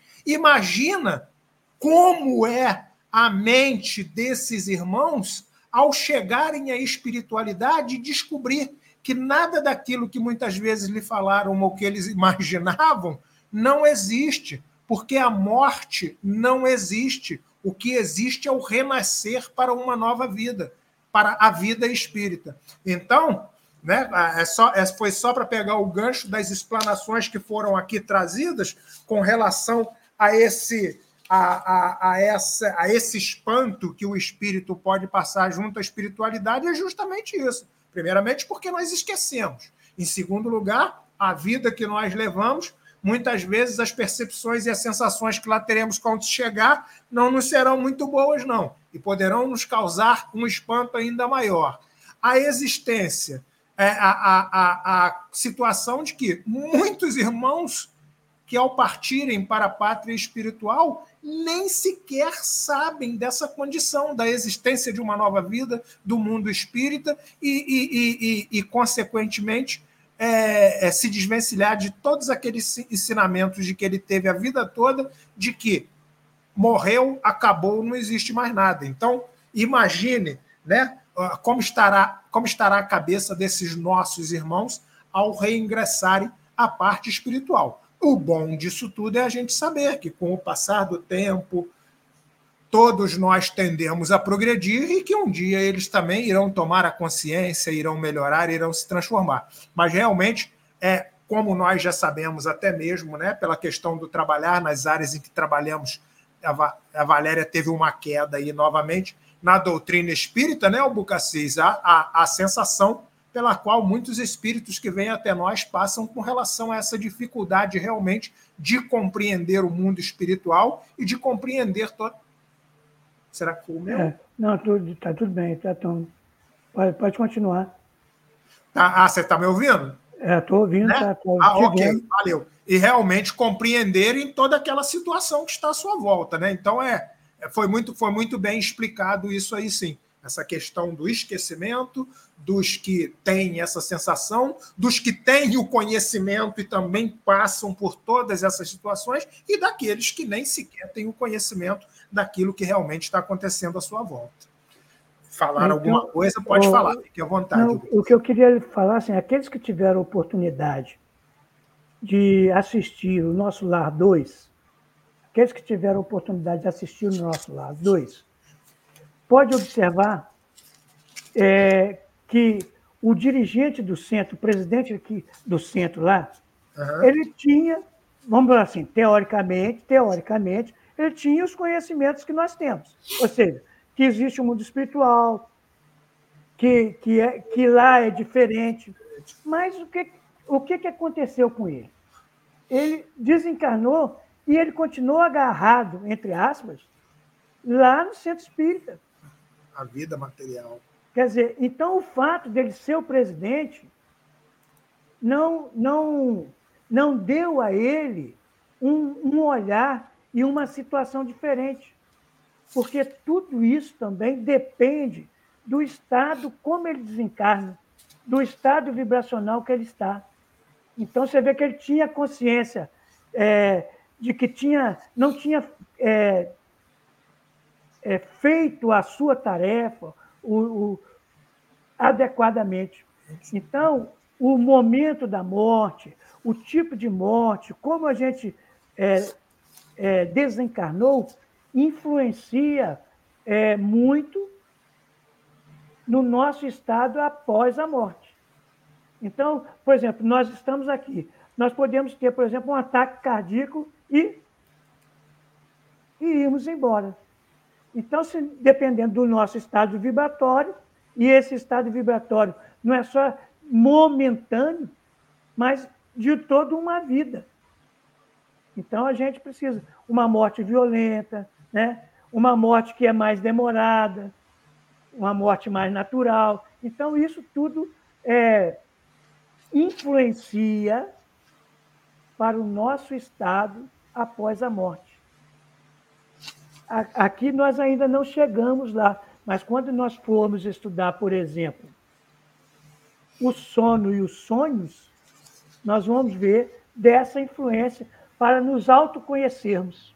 Imagina como é a mente desses irmãos ao chegarem à espiritualidade e descobrir que nada daquilo que muitas vezes lhe falaram ou que eles imaginavam não existe, porque a morte não existe. O que existe é o renascer para uma nova vida, para a vida espírita. Então, né, é só, é, foi só para pegar o gancho das explanações que foram aqui trazidas com relação a esse, a, a, a, essa, a esse espanto que o espírito pode passar junto à espiritualidade, é justamente isso. Primeiramente, porque nós esquecemos. Em segundo lugar, a vida que nós levamos, muitas vezes as percepções e as sensações que lá teremos quando chegar não nos serão muito boas, não, e poderão nos causar um espanto ainda maior. A existência, é, a, a, a, a situação de que muitos irmãos que, ao partirem para a pátria espiritual, nem sequer sabem dessa condição, da existência de uma nova vida, do mundo espírita, e, e, e, e, e consequentemente, É, é, se desvencilhar de todos aqueles ensinamentos de que ele teve a vida toda, de que morreu, acabou, não existe mais nada. Então, imagine, né, como estará, como estará a cabeça desses nossos irmãos ao reingressarem à parte espiritual. O bom disso tudo é a gente saber que, com o passar do tempo, todos nós tendemos a progredir e que um dia eles também irão tomar a consciência, irão melhorar, irão se transformar. Mas, realmente, é como nós já sabemos, até mesmo, né, pela questão do trabalhar nas áreas em que trabalhamos, a, a Valéria teve uma queda aí novamente na doutrina espírita, né, Albucacis, a, a, a sensação pela qual muitos espíritos que vêm até nós passam com relação a essa dificuldade realmente de compreender o mundo espiritual e de compreender todo. Será que foi o meu? É, não, tudo, tá tudo bem, tá tão... pode, pode continuar. Ah, você está me ouvindo? É, estou ouvindo, né? tá, tô Ah, ok, vendo. valeu. E realmente compreenderem toda aquela situação que está à sua volta, né? Então, é, foi, muito, foi muito bem explicado isso aí, sim. Essa questão do esquecimento, dos que têm essa sensação, dos que têm o conhecimento e também passam por todas essas situações, e daqueles que nem sequer têm o conhecimento daquilo que realmente está acontecendo à sua volta. Falar então, alguma coisa, pode o, falar, fique à vontade. Não, o que eu queria falar, assim, aqueles que tiveram oportunidade de assistir o Nosso Lar dois, aqueles que tiveram oportunidade de assistir o Nosso Lar dois, pode observar é, que o dirigente do centro, o presidente aqui do centro lá, uhum. ele tinha, vamos falar assim, teoricamente, teoricamente, ele tinha os conhecimentos que nós temos. Ou seja, que existe o mundo espiritual, que, que, é, que lá é diferente. Mas o que, o que, que aconteceu com ele? Ele desencarnou e ele continuou agarrado, entre aspas, lá no centro espírita. A vida material. Quer dizer, então o fato dele ser o presidente não, não, não deu a ele um, um olhar e uma situação diferente. Porque tudo isso também depende do estado, como ele desencarna, do estado vibracional que ele está. Então, você vê que ele tinha consciência é, de que tinha, não tinha é, é, feito a sua tarefa o, o, adequadamente. Então, o momento da morte, o tipo de morte, como a gente é, é, desencarnou, influencia é, muito no nosso estado após a morte. Então, por exemplo, nós estamos aqui, nós podemos ter, por exemplo, um ataque cardíaco e, e irmos embora. Então, se, dependendo do nosso estado vibratório, e esse estado vibratório não é só momentâneo, mas de toda uma vida. Então, a gente precisa uma morte violenta, né? Uma morte que é mais demorada, uma morte mais natural. Então, isso tudo é, influencia para o nosso estado após a morte. Aqui nós ainda não chegamos lá, mas quando nós formos estudar, por exemplo, o sono e os sonhos, nós vamos ver dessa influência para nos autoconhecermos.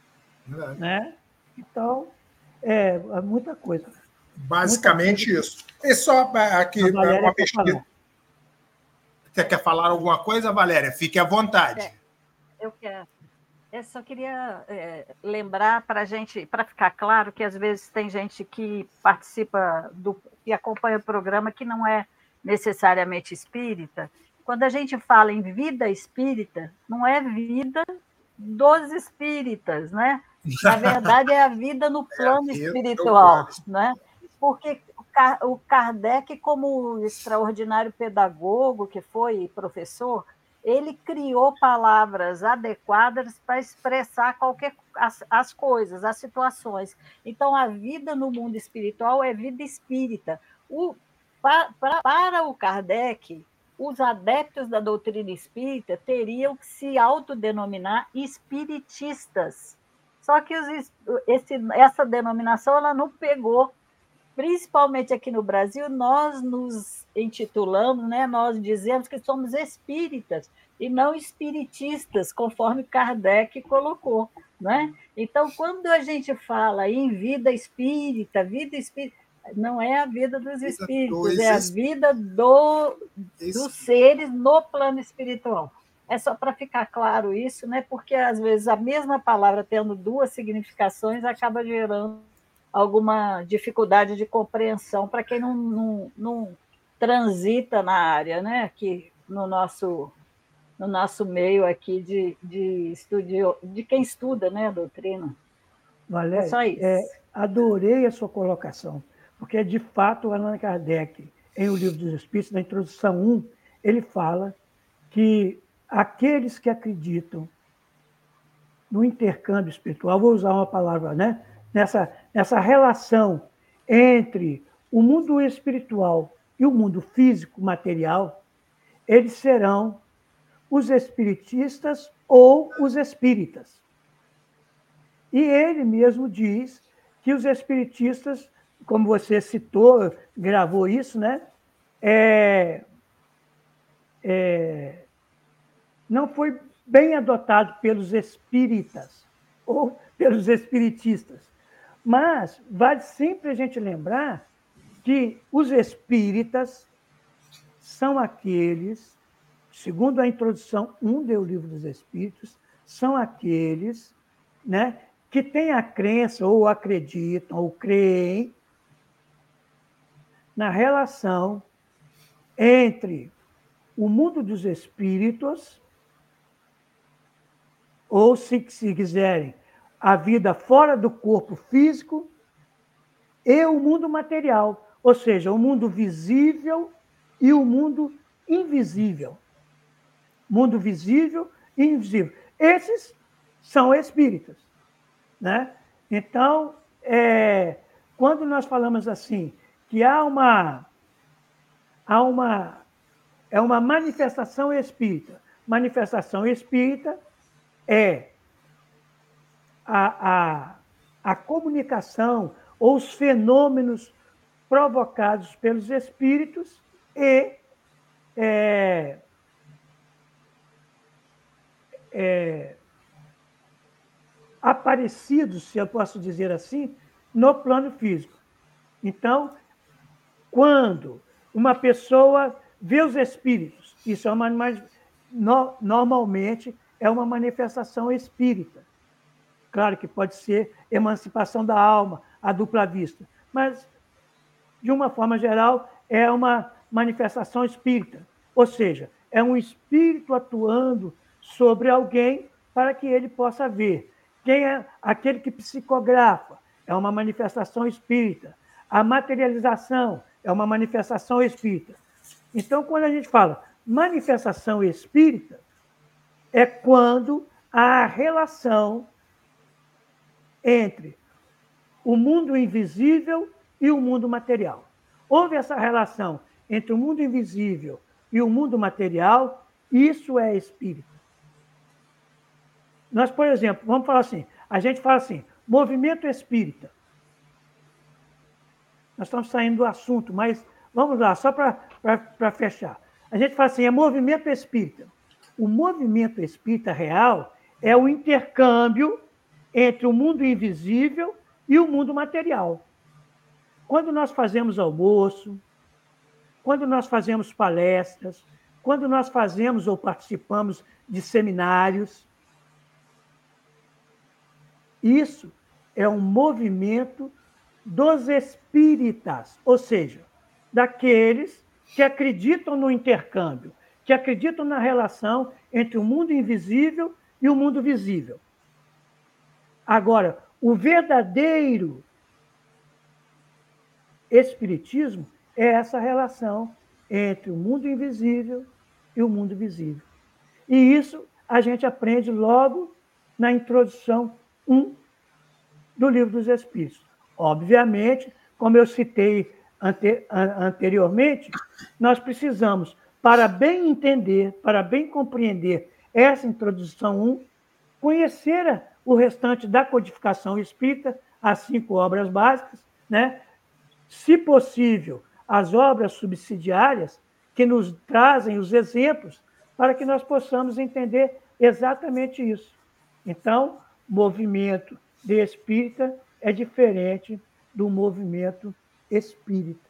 Né? Então, é muita coisa. Basicamente muita coisa. Isso. E só aqui uma pesquisa. Você quer falar alguma coisa, Valéria? Fique à vontade. É, eu quero. Eu só queria é, lembrar para a gente, para ficar claro que às vezes tem gente que participa do, que acompanha o programa que não é necessariamente espírita. Quando a gente fala em vida espírita, não é vida dos espíritas, né? Na verdade, é a vida no plano é espiritual, né? Porque o Kardec, como extraordinário pedagogo que foi e professor, ele criou palavras adequadas para expressar qualquer as, as coisas, as situações. Então, a vida no mundo espiritual é vida espírita. O, pa, pra, para o Kardec, os adeptos da doutrina espírita teriam que se autodenominar espiritistas. Só que os, esse, essa denominação ela não pegou. Principalmente aqui no Brasil, nós nos intitulamos, né, nós dizemos que somos espíritas e não espiritistas, conforme Kardec colocou. Né? Então, quando a gente fala em vida espírita, vida espírita, não é a vida dos espíritos, é a vida do, dos seres no plano espiritual. É só para ficar claro isso, né? Porque às vezes a mesma palavra tendo duas significações acaba gerando alguma dificuldade de compreensão para quem não, não, não transita na área, né? Aqui no nosso, no nosso meio aqui de, de, estudio, de quem estuda, né, a doutrina. Valéria, é só isso. É, adorei a sua colocação, porque, de fato, o Allan Kardec, em O Livro dos Espíritos, na introdução um, ele fala que aqueles que acreditam no intercâmbio espiritual, vou usar uma palavra, né? Nessa, nessa relação entre o mundo espiritual e o mundo físico, material, eles serão os espiritistas ou os espíritas. E ele mesmo diz que os espiritistas, como você citou, gravou isso, né? É, é, não foi bem adotado pelos espíritas ou pelos espiritistas. Mas vale sempre a gente lembrar que os espíritas são aqueles, segundo a introdução um do Livro dos Espíritos, são aqueles, né, que têm a crença, ou acreditam, ou creem na relação entre o mundo dos espíritos, ou, se, se quiserem, a vida fora do corpo físico e o mundo material, ou seja, o mundo visível e o mundo invisível. Mundo visível e invisível. Esses são espíritas, né? Então, é, quando nós falamos assim, que há uma, há uma, é uma manifestação espírita. Manifestação espírita é a, a, a comunicação ou os fenômenos provocados pelos espíritos e é, é, aparecidos, se eu posso dizer assim, no plano físico. Então, quando uma pessoa vê os espíritos, isso é uma, no, normalmente é uma manifestação espírita. Claro que pode ser emancipação da alma, a dupla vista, mas, de uma forma geral, é uma manifestação espírita. Ou seja, é um espírito atuando sobre alguém para que ele possa ver. Quem é aquele que psicografa? É uma manifestação espírita. A materialização é uma manifestação espírita. Então, quando a gente fala manifestação espírita, é quando há a relação entre o mundo invisível e o mundo material. Houve essa relação entre o mundo invisível e o mundo material, isso é espírito. Nós, por exemplo, vamos falar assim, a gente fala assim, movimento espírita. Nós estamos saindo do assunto, mas vamos lá, só para fechar. A gente fala assim, é movimento espírita. O movimento espírita real é o intercâmbio entre o mundo invisível e o mundo material. Quando nós fazemos almoço, quando nós fazemos palestras, quando nós fazemos ou participamos de seminários, isso é um movimento dos espíritas, ou seja, daqueles que acreditam no intercâmbio, que acreditam na relação entre o mundo invisível e o mundo visível. Agora, o verdadeiro espiritismo é essa relação entre o mundo invisível e o mundo visível. E isso a gente aprende logo na introdução um do Livro dos Espíritos. Obviamente, como eu citei ante, anteriormente, nós precisamos, para bem entender, para bem compreender essa introdução um, conhecer o restante da codificação espírita, as cinco obras básicas, né? Se possível, as obras subsidiárias que nos trazem os exemplos para que nós possamos entender exatamente isso. Então, movimento de espírita é diferente do movimento espírita.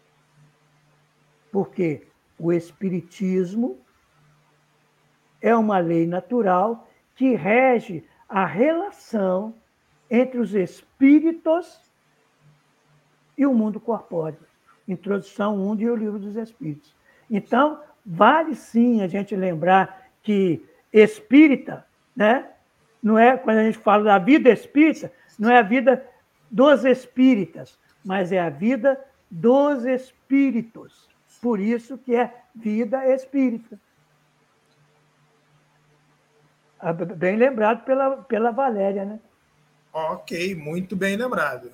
Porque o espiritismo é uma lei natural que rege a relação entre os espíritos e o mundo corpóreo. Introdução um do Livro dos Espíritos. Então, vale sim a gente lembrar que espírita, né, não é, quando a gente fala da vida espírita, não é a vida dos espíritas, mas é a vida dos espíritos. Por isso que é vida espírita. Bem lembrado pela, pela Valéria, né? Ok, muito bem lembrado.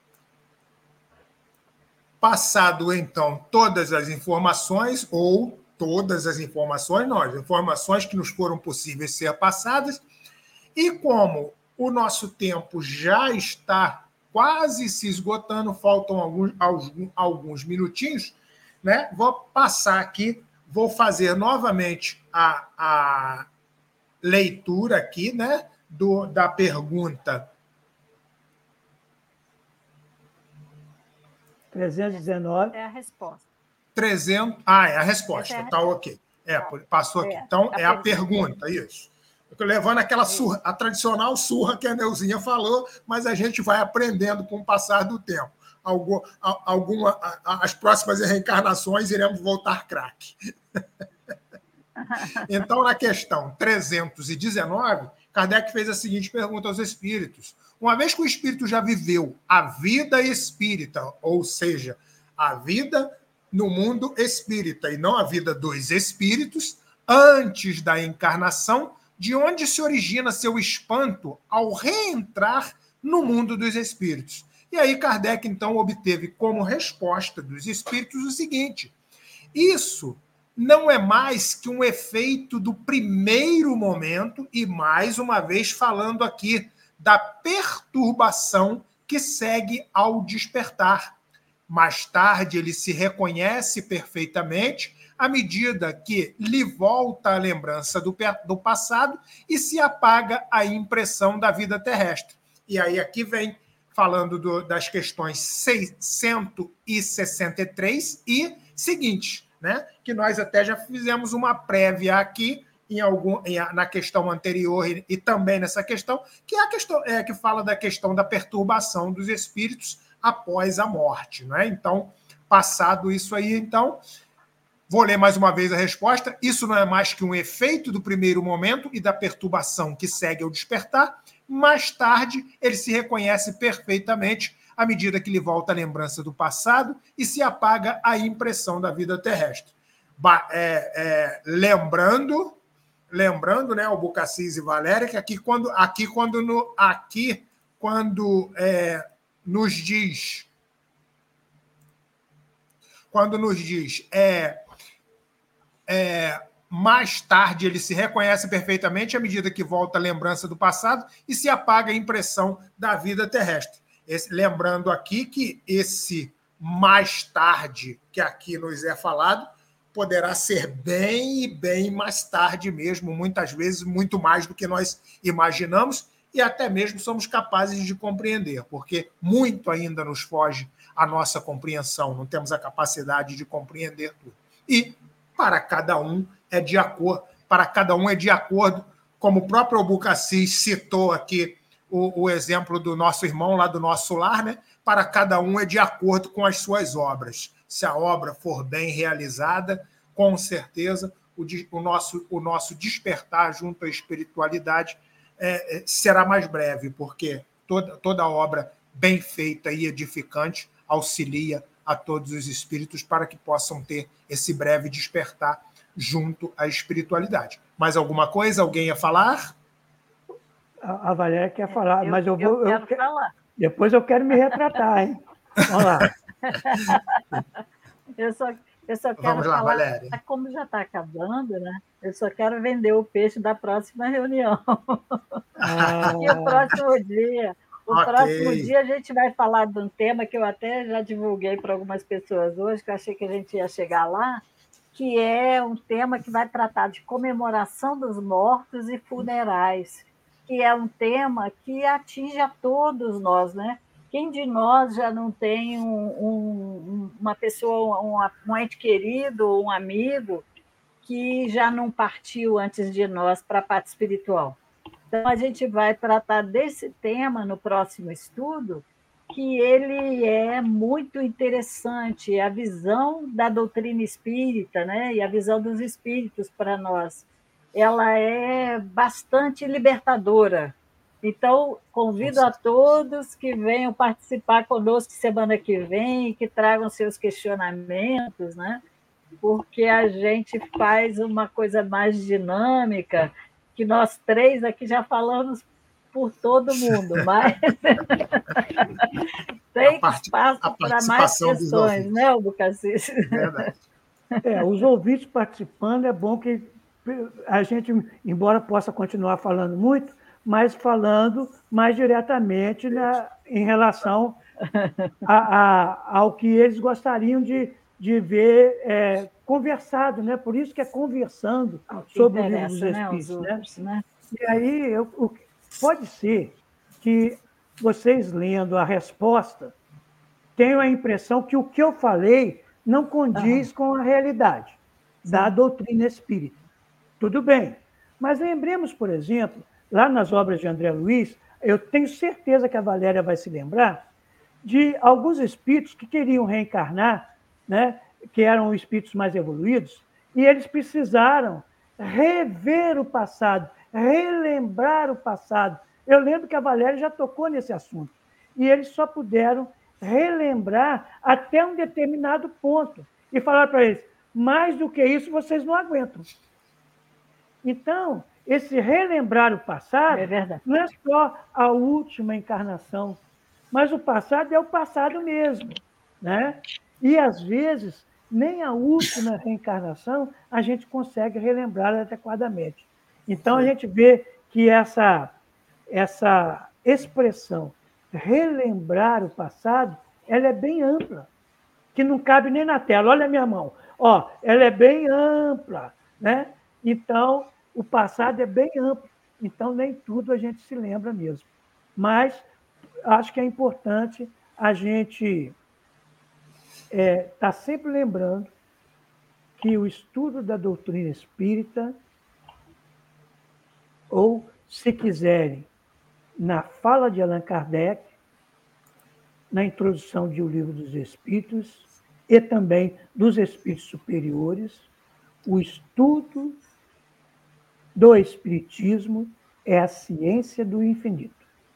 Passado, então, todas as informações, ou todas as informações, não, as informações que nos foram possíveis ser passadas, e como o nosso tempo já está quase se esgotando, faltam alguns, alguns minutinhos, né? Vou passar aqui, vou fazer novamente a, a leitura aqui, né? Do, da pergunta trezentos e dezenove. É a resposta. trezentos, ah, é a resposta, é a... tá ok. É, passou aqui. Então, é a pergunta, isso. Eu estou levando aquela surra, a tradicional surra que a Neuzinha falou, mas a gente vai aprendendo com o passar do tempo. Algum, alguma, as próximas reencarnações iremos voltar craque. Então, na questão trezentos e dezenove, Kardec fez a seguinte pergunta aos espíritos. Uma vez que o espírito já viveu a vida espírita, ou seja, a vida no mundo espírita e não a vida dos espíritos, antes da encarnação, de onde se origina seu espanto ao reentrar no mundo dos espíritos? E aí Kardec, então, obteve como resposta dos espíritos o seguinte: isso não é mais que um efeito do primeiro momento, e mais uma vez falando aqui da perturbação que segue ao despertar. Mais tarde ele se reconhece perfeitamente à medida que lhe volta a lembrança do, do passado e se apaga a impressão da vida terrestre. E aí aqui vem falando do, das questões seiscentos e sessenta e três e seguintes, né? Que nós até já fizemos uma prévia aqui em algum, em, na questão anterior e, e também nessa questão, que é a questão é, que fala da questão da perturbação dos espíritos após a morte, né? Então, passado isso aí, então, vou ler mais uma vez a resposta. Isso não é mais que um efeito do primeiro momento e da perturbação que segue ao despertar. Mais tarde, ele se reconhece perfeitamente à medida que lhe volta a lembrança do passado e se apaga a impressão da vida terrestre. Ba- é, é, lembrando, lembrando, né, Albucacis e Valéria, que aqui quando, aqui quando, no, aqui, quando é, nos diz, quando nos diz, é, é, mais tarde ele se reconhece perfeitamente à medida que volta a lembrança do passado e se apaga a impressão da vida terrestre. Esse, lembrando aqui que esse mais tarde que aqui nos é falado poderá ser bem e bem mais tarde mesmo, muitas vezes muito mais do que nós imaginamos e até mesmo somos capazes de compreender, porque muito ainda nos foge a nossa compreensão, não temos a capacidade de compreender tudo. E para cada um é de acordo, para cada um é de acordo, como o próprio Albucacis citou aqui o, o exemplo do nosso irmão lá do nosso lar, né? Para cada um é de acordo com as suas obras. Se a obra for bem realizada, com certeza o, o, nosso, o nosso despertar junto à espiritualidade é, é, será mais breve, porque toda, toda obra bem feita e edificante auxilia a todos os espíritos para que possam ter esse breve despertar junto à espiritualidade. Mais alguma coisa? Alguém ia falar? A, a Valéria quer falar, eu, mas eu vou... Eu quero eu quero, falar. Depois eu quero me retratar, hein? Vamos lá. eu só, eu só quero Vamos lá, falar, Valéria. Como já está acabando, né? Eu só quero vender o peixe da próxima reunião. Ah, E o próximo dia... O Ok. próximo dia a gente vai falar de um tema que eu até já divulguei para algumas pessoas hoje, que eu achei que a gente ia chegar lá, que é um tema que vai tratar de comemoração dos mortos e funerais, que é um tema que atinge a todos nós, né? Quem de nós já não tem um, um, uma pessoa, um, um ente querido, um amigo, que já não partiu antes de nós para a parte espiritual? Então, a gente vai tratar desse tema no próximo estudo, que ele é muito interessante, a visão da doutrina espírita, né? E a visão dos espíritos para nós. Ela é bastante libertadora. Então, convido a todos que venham participar conosco semana que vem, que tragam seus questionamentos, né? Porque a gente faz uma coisa mais dinâmica, que nós três aqui já falamos por todo mundo, mas tem part... espaço para mais questões, né, Albucacis? Verdade. É, os ouvintes participando, é bom que a gente, embora possa continuar falando muito, mas falando mais diretamente na, em relação a, a, ao que eles gostariam de, de ver é, conversado, né? Por isso que é conversando sobre o livro dos Espíritos. Né, outros, né? Né? E aí eu, o, pode ser que vocês lendo a resposta tenham a impressão que o que eu falei não condiz uhum. com a realidade Sim. da doutrina espírita. Tudo bem. Mas lembremos, por exemplo, lá nas obras de André Luiz, eu tenho certeza que a Valéria vai se lembrar de alguns espíritos que queriam reencarnar, né, que eram espíritos mais evoluídos, e eles precisaram rever o passado, relembrar o passado. Eu lembro que a Valéria já tocou nesse assunto. E eles só puderam relembrar até um determinado ponto. E falar para eles, mais do que isso vocês não aguentam. Então, esse relembrar o passado é não é só a última encarnação, mas o passado é o passado mesmo, né? E, às vezes, nem a última reencarnação a gente consegue relembrar adequadamente. Então, a gente vê que essa, essa expressão, relembrar o passado, ela é bem ampla, que não cabe nem na tela. Olha a minha mão. Ó, ela é bem ampla, né? Então, o passado é bem amplo. Então, nem tudo a gente se lembra mesmo. Mas acho que é importante a gente estar é, tá sempre lembrando que o estudo da doutrina espírita, ou, se quiserem, na fala de Allan Kardec, na introdução de O Livro dos Espíritos e também dos Espíritos Superiores, o estudo do Espiritismo é a ciência do infinito.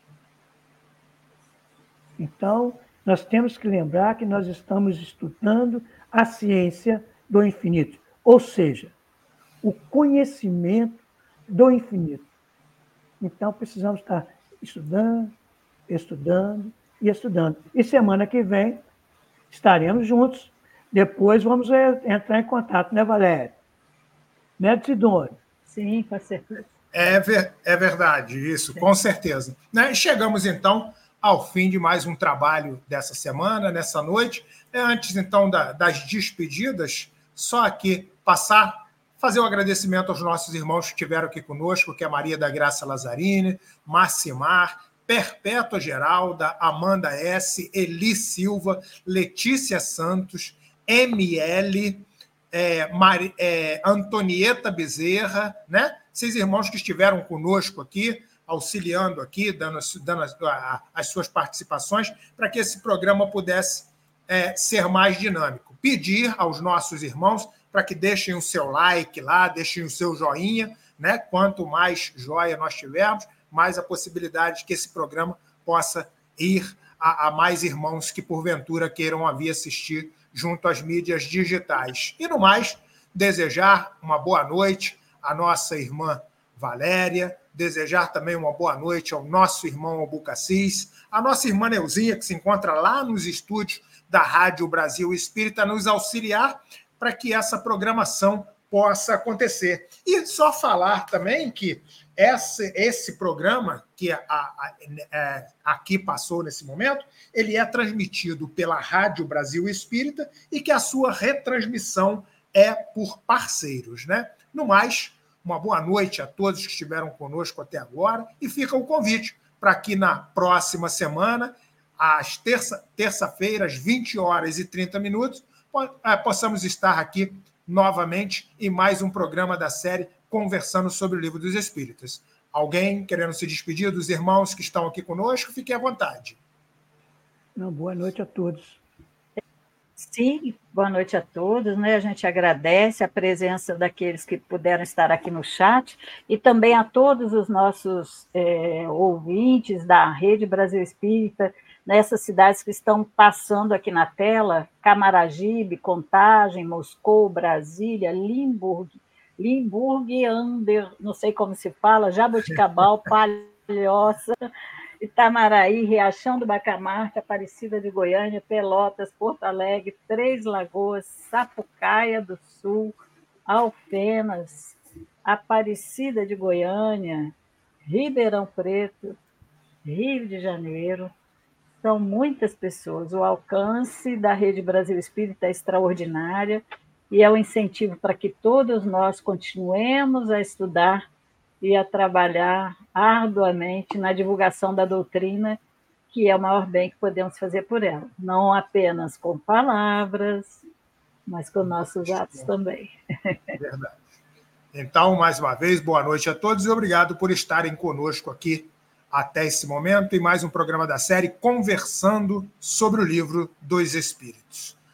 Então, nós temos que lembrar que nós estamos estudando a ciência do infinito, ou seja, o conhecimento do infinito. Então, precisamos estar estudando, estudando e estudando. E semana que vem estaremos juntos. Depois vamos entrar em contato, né, Valéria? Né, Sidônio? Sim, com certeza. É, ver, é verdade, isso, com certeza. Né? Chegamos, então, ao fim de mais um trabalho dessa semana, nessa noite. Antes, então, da, das despedidas, só aqui passar, fazer um agradecimento aos nossos irmãos que estiveram aqui conosco, que é Maria da Graça Lazzarini, Marcimar, Perpétua Geralda, Amanda S., Eli Silva, Letícia Santos, M L, é, Mari, é, Antonieta Bezerra, né? Esses irmãos que estiveram conosco aqui, auxiliando aqui, dando, dando as, as suas participações, para que esse programa pudesse é, ser mais dinâmico. Pedir aos nossos irmãos para que deixem o seu like lá, deixem o seu joinha, né? Quanto mais joia nós tivermos, mais a possibilidade de que esse programa possa ir a, a mais irmãos que, porventura, queiram vir assistir junto às mídias digitais. E, no mais, desejar uma boa noite à nossa irmã Valéria, desejar também uma boa noite ao nosso irmão Albucacis, à nossa irmã Neuzinha, que se encontra lá nos estúdios da Rádio Brasil Espírita, nos auxiliar para que essa programação possa acontecer. E só falar também que esse, esse programa que a, a, a, aqui passou nesse momento, ele é transmitido pela Rádio Brasil Espírita e que a sua retransmissão é por parceiros, né? No mais, uma boa noite a todos que estiveram conosco até agora e fica o convite para que na próxima semana, às terça, terça-feira, às vinte horas e trinta minutos, possamos estar aqui novamente em mais um programa da série Conversando sobre o Livro dos Espíritos. Alguém querendo se despedir dos irmãos que estão aqui conosco? Fique à vontade. Não, boa noite a todos. Sim, boa noite a todos, né? A gente agradece a presença daqueles que puderam estar aqui no chat e também a todos os nossos é, ouvintes da Rede Brasil Espírita, nessas cidades que estão passando aqui na tela, Camaragibe, Contagem, Moscou, Brasília, Limburg, Limburg, Ander, não sei como se fala, Jaboticabal, Palhoça, Itamaraí, Riachão do Bacamarte, Aparecida de Goiânia, Pelotas, Porto Alegre, Três Lagoas, Sapucaia do Sul, Alfenas, Aparecida de Goiânia, Ribeirão Preto, Rio de Janeiro. São muitas pessoas. O alcance da Rede Brasil Espírita é extraordinária e é um incentivo para que todos nós continuemos a estudar e a trabalhar arduamente na divulgação da doutrina, que é o maior bem que podemos fazer por ela. Não apenas com palavras, mas com nossos atos também. Verdade. Então, mais uma vez, boa noite a todos e obrigado por estarem conosco aqui até esse momento, em mais um programa da série Conversando sobre o Livro dos Espíritos.